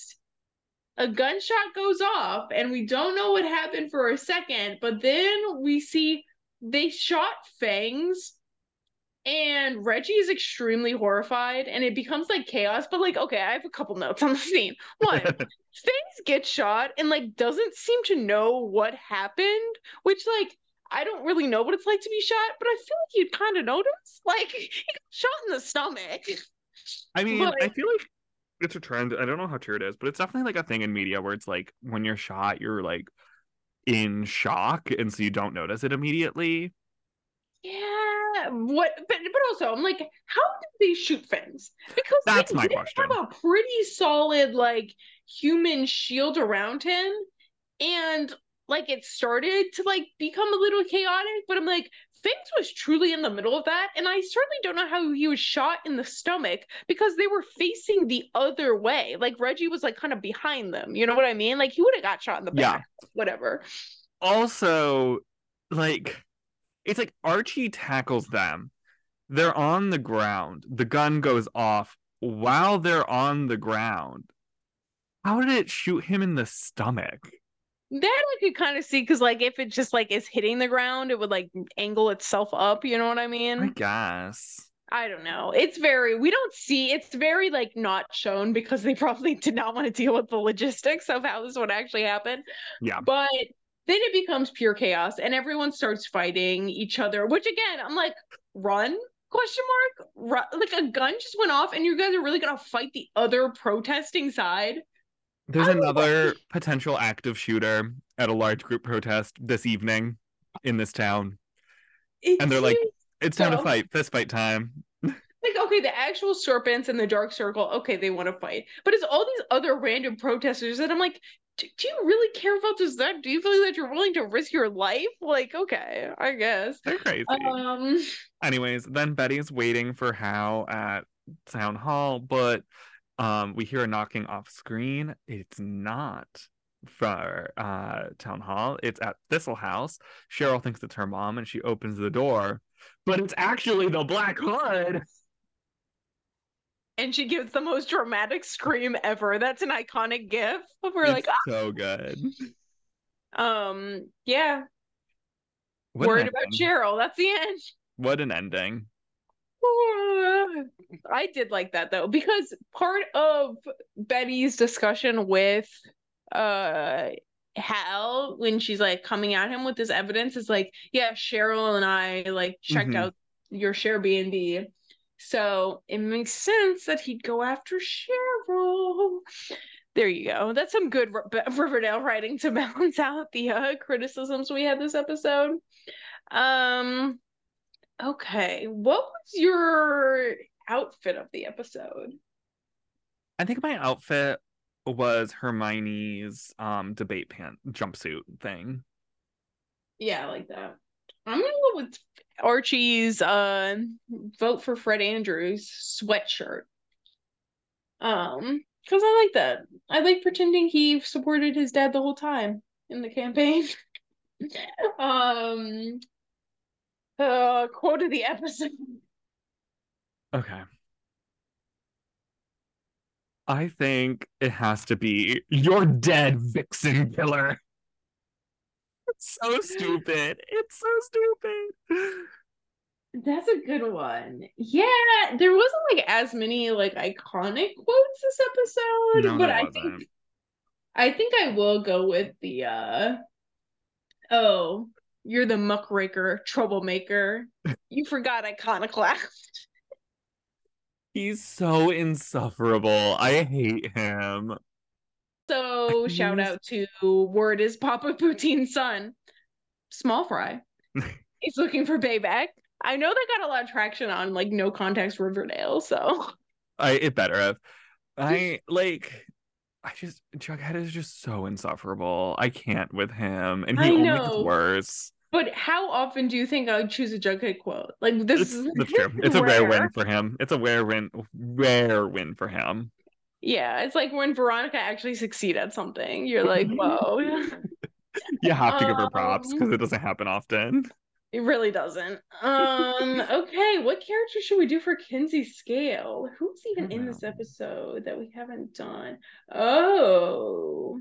Speaker 1: a gunshot goes off, and we don't know what happened for a second, but then we see they shot Fangs. And Reggie is extremely horrified, and it becomes like chaos. But like, okay, I have a couple notes on the scene. One, Fangs gets shot and like doesn't seem to know what happened, which like I don't really know what it's like to be shot, but I feel like you'd kind of notice. Like, he got shot in the stomach.
Speaker 2: I mean,
Speaker 1: But-
Speaker 2: I feel like it's a trend. I don't know how true it is, but it's definitely like a thing in media where it's like when you're shot, you're like in shock, and so you don't notice it immediately.
Speaker 1: Yeah, what? But but also, I'm like, how did they shoot Fangs? Because
Speaker 2: That's
Speaker 1: they
Speaker 2: my
Speaker 1: did
Speaker 2: question.
Speaker 1: have a pretty solid like human shield around him, and like it started to like become a little chaotic. But I'm like, Fangs was truly in the middle of that, and I certainly don't know how he was shot in the stomach because they were facing the other way. Like Reggie was like kind of behind them. You know what I mean? Like he would have got shot in the back. Yeah. Whatever.
Speaker 2: Also, like. It's like Archie tackles them. They're on the ground. The gun goes off while they're on the ground. How did it shoot him in the stomach?
Speaker 1: That I could kind of see, because like if it just like is hitting the ground, it would like angle itself up. You know what I mean?
Speaker 2: I guess.
Speaker 1: I don't know. It's very, we don't see, it's very like not shown because they probably did not want to deal with the logistics of how this would actually happen.
Speaker 2: Yeah.
Speaker 1: But then it becomes pure chaos and everyone starts fighting each other, which again, I'm like, run? Question mark? Run? Like a gun just went off and you guys are really going to fight the other protesting side?
Speaker 2: There's another know. potential active shooter at a large group protest this evening in this town. It and they're like, it's time dumb. to fight, fist fight time.
Speaker 1: Like, okay, the actual serpents and the Dark Circle, okay, they want to fight. But it's all these other random protesters that I'm like, do, do you really care about this? That do you feel that you're willing to risk your life? Like, okay, I guess.
Speaker 2: They're crazy.
Speaker 1: Um.
Speaker 2: Anyways, then Betty's waiting for Hal at town hall, but um, we hear a knocking off screen. It's not for uh town hall. It's at Thistle House. Cheryl thinks it's her mom, and she opens the door, but it's actually the Black Hood.
Speaker 1: And she gives the most dramatic scream ever. That's an iconic gif. We're
Speaker 2: It's
Speaker 1: like, ah!
Speaker 2: so good.
Speaker 1: Um, yeah.
Speaker 2: What an
Speaker 1: Worried about
Speaker 2: ending.
Speaker 1: Cheryl. That's the end.
Speaker 2: What an ending.
Speaker 1: I did like that though, because part of Betty's discussion with uh Hal when she's like coming at him with this evidence is like, yeah, Cheryl and I like checked
Speaker 2: Mhm.
Speaker 1: out your share B and B. So it makes sense that he'd go after Cheryl. There you go. That's some good R- Riverdale writing to balance out the uh, criticisms we had this episode. Um, okay. What was your outfit of the episode?
Speaker 2: I think my outfit was Hermione's um debate pant jumpsuit thing.
Speaker 1: Yeah, I like that. I'm gonna go with Archie's uh vote for Fred Andrews sweatshirt. Um, because I like that. I like pretending he supported his dad the whole time in the campaign. um, uh, quote of the episode.
Speaker 2: Okay. I think it has to be "You're dead, Vixen Killer." It's so stupid. It's so stupid.
Speaker 1: That's a good one. Yeah, there wasn't like as many like iconic quotes this episode,
Speaker 2: No,
Speaker 1: but
Speaker 2: there
Speaker 1: I
Speaker 2: wasn't.
Speaker 1: think I think I will go with the uh oh, you're the muckraker, troublemaker. You forgot iconoclast.
Speaker 2: He's so insufferable. I hate him.
Speaker 1: So shout
Speaker 2: He's
Speaker 1: out to Word is Papa Poutine's son, Small Fry. He's looking for payback. I know they got a lot of traction on like no context Riverdale, so
Speaker 2: I it better have. I like I just Jughead is just so insufferable. I can't with him, and he
Speaker 1: I
Speaker 2: only gets
Speaker 1: know.
Speaker 2: worse.
Speaker 1: But how often do you think I would choose a Jughead quote? Like this
Speaker 2: It's
Speaker 1: is
Speaker 2: that's true. It's a rare win for him. It's a rare win, rare win for him.
Speaker 1: Yeah, it's like when Veronica actually succeed at something. You're like, whoa.
Speaker 2: You have to give her props
Speaker 1: Um,
Speaker 2: because it doesn't happen often.
Speaker 1: it really doesn't. Um, okay, what character should we do for Kinsey Scale? Who's
Speaker 2: I
Speaker 1: even
Speaker 2: don't
Speaker 1: in
Speaker 2: know.
Speaker 1: this episode that we haven't done? Oh.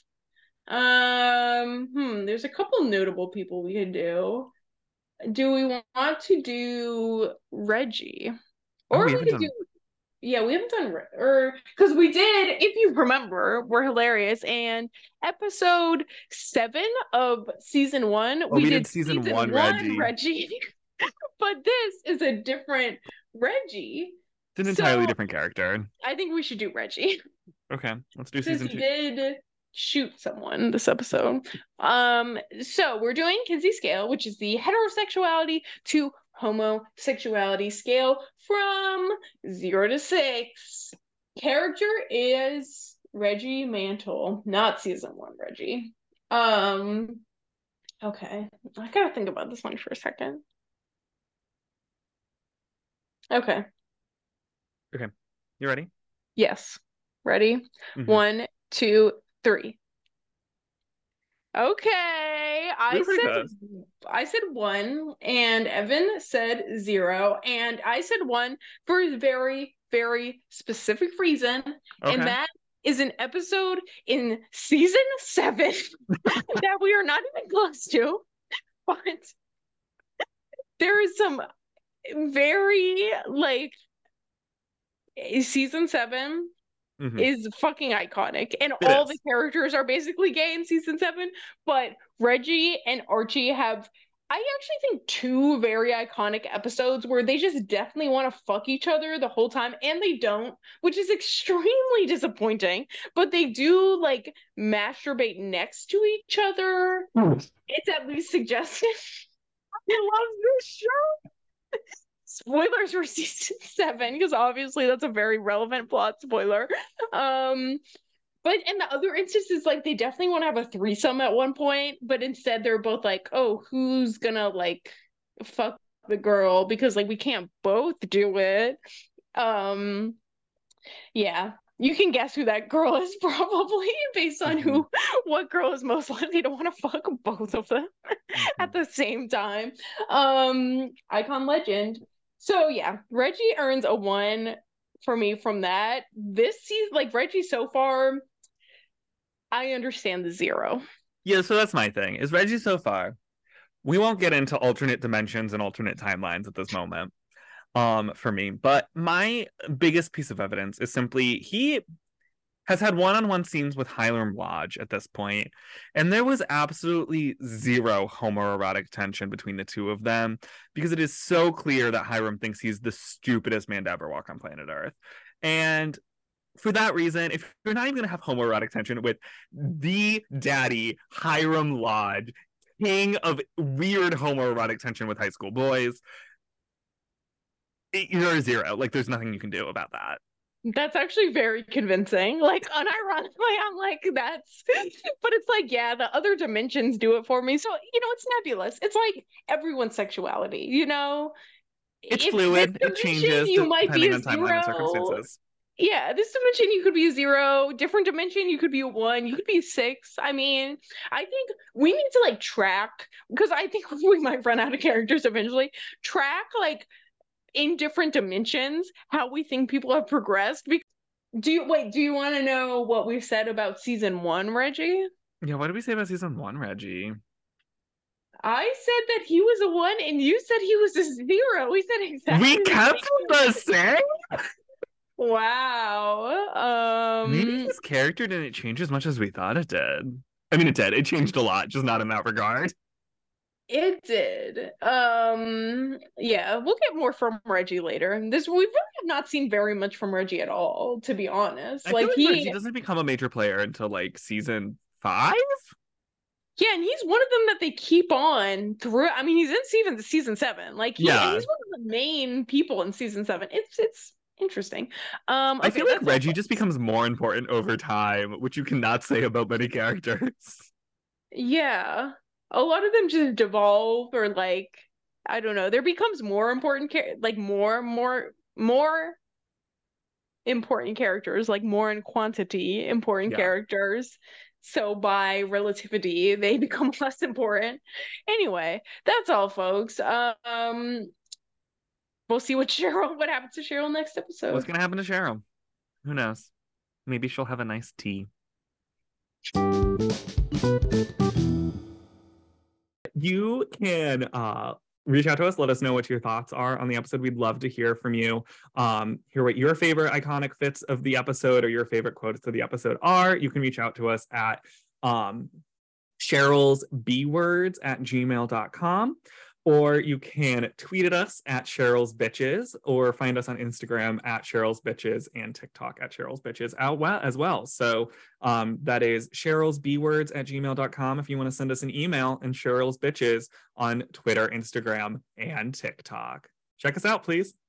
Speaker 1: Um, hmm, there's a couple notable people we could do. Do we want to do Reggie?
Speaker 2: Oh,
Speaker 1: Or
Speaker 2: we
Speaker 1: we
Speaker 2: haven't
Speaker 1: could do,
Speaker 2: done.
Speaker 1: yeah, we haven't done, Re- or because we did, if you remember, we're hilarious. And episode seven of season one,
Speaker 2: Oh,
Speaker 1: we
Speaker 2: we
Speaker 1: did
Speaker 2: did season
Speaker 1: season
Speaker 2: one,
Speaker 1: one
Speaker 2: Reggie.
Speaker 1: Reggie, but this is a different Reggie.
Speaker 2: It's an entirely
Speaker 1: So
Speaker 2: different character.
Speaker 1: I think we should do Reggie.
Speaker 2: Okay, let's do
Speaker 1: Since
Speaker 2: season
Speaker 1: he
Speaker 2: two.
Speaker 1: did shoot someone this episode. Um, so we're doing Kinsey Scale, which is the heterosexuality to homosexuality scale from zero to six. Character is Reggie Mantle, not season one Reggie. Um, okay, I gotta think about this one for a second. Okay,
Speaker 2: Okay, you ready?
Speaker 1: yes, ready?
Speaker 2: Mhm.
Speaker 1: One, two, three. Okay,
Speaker 2: We
Speaker 1: I
Speaker 2: were pretty
Speaker 1: said
Speaker 2: close.
Speaker 1: I said one, and Evan said zero, and I said one for a very, very specific reason, and
Speaker 2: Okay.
Speaker 1: that is an episode in season seven that we are not even close to, but there is some very like season seven
Speaker 2: Mhm.
Speaker 1: is fucking iconic. And
Speaker 2: It
Speaker 1: all
Speaker 2: is.
Speaker 1: the characters are basically gay in season seven, but Reggie and Archie have, I actually think, two very iconic episodes where they just definitely want to fuck each other the whole time, and they don't, which is extremely disappointing. But they do like masturbate next to each other. It's at least suggested.
Speaker 2: He loves this show.
Speaker 1: spoilers for season seven, because obviously that's a very relevant plot spoiler. Um, but in the other instances, like they definitely want to have a threesome at one point, but instead they're both like, oh, who's gonna like fuck the girl, because like we can't both do it. Um, yeah. You can guess who that girl is probably based on mm-hmm. who what girl is most likely to want to fuck both of them mm-hmm. at the same time. Um, icon legend. So yeah, Reggie earns a one for me from that. This season, like Reggie so far, I understand the zero.
Speaker 2: Yeah, so that's my thing. Is Reggie so far? We won't get into alternate dimensions and alternate timelines at this moment. Um, for me, but my biggest piece of evidence is simply he has had one-on-one scenes with Hiram Lodge at this point, and there was absolutely zero homoerotic tension between the two of them, because it is so clear that Hiram thinks he's the stupidest man to ever walk on planet Earth. And for that reason, if you're not even going to have homoerotic tension with the daddy, Hiram Lodge, king of weird homoerotic tension with high school boys, you're a zero. Like, there's nothing you can do about that.
Speaker 1: That's actually very convincing. Like, unironically, I'm like, that's... But it's like, yeah, the other dimensions do it for me. So, you know, it's nebulous. It's like everyone's sexuality, you know?
Speaker 2: It's if fluid. It changes you might be a on timeline and circumstances.
Speaker 1: Yeah, this dimension you could be a zero. Different dimension you could be a one. You could be a six. I mean, I think we need to, like, track, because I think we might run out of characters eventually. Track, like, in different dimensions, how we think people have progressed. Do you wait? Do you want to know what we've said about season one, Reggie?
Speaker 2: Yeah, what did we say about season one, Reggie?
Speaker 1: I said that he was a one, and you said he was a zero. We said exactly.
Speaker 2: We kept the same.
Speaker 1: Wow. Um,
Speaker 2: Maybe his character didn't change as much as we thought it did. I mean, it did. It changed a lot, just not in that regard.
Speaker 1: It did. Um, yeah, we'll get more from Reggie later. This we really have not seen very much from Reggie at all, to be honest.
Speaker 2: I
Speaker 1: like,
Speaker 2: feel like
Speaker 1: he
Speaker 2: Reggie doesn't become a major player until like season five.
Speaker 1: Yeah, and he's one of them that they keep on through. I mean, he's in season season seven. Like, he, yeah, and he's one of the main people in season seven. It's it's interesting. Um, okay,
Speaker 2: I feel like Reggie just becomes more important over time, which you cannot say about many characters.
Speaker 1: Yeah. A lot of them just devolve, or like, I don't know, there becomes more important, like more, more, more important characters, like more in quantity important yeah. characters. So by relativity, they become less important. Anyway, that's all, folks. Um, we'll see what Cheryl, what happens to Cheryl next episode.
Speaker 2: What's gonna happen to Cheryl? Who knows? Maybe she'll have a nice tea. You can uh, reach out to us. Let us know what your thoughts are on the episode. We'd love to hear from you. Um, hear what your favorite iconic fits of the episode or your favorite quotes of the episode are. You can reach out to us at um, Cheryl's B words at gmail dot com. Or you can tweet at us at Cheryl's Bitches, or find us on Instagram at Cheryl's Bitches and TikTok at Cheryl's Bitches out well, as well. So um, that is Cheryl's B words at gmail dot com if you want to send us an email, and Cheryl's Bitches on Twitter, Instagram, and TikTok. Check us out, please.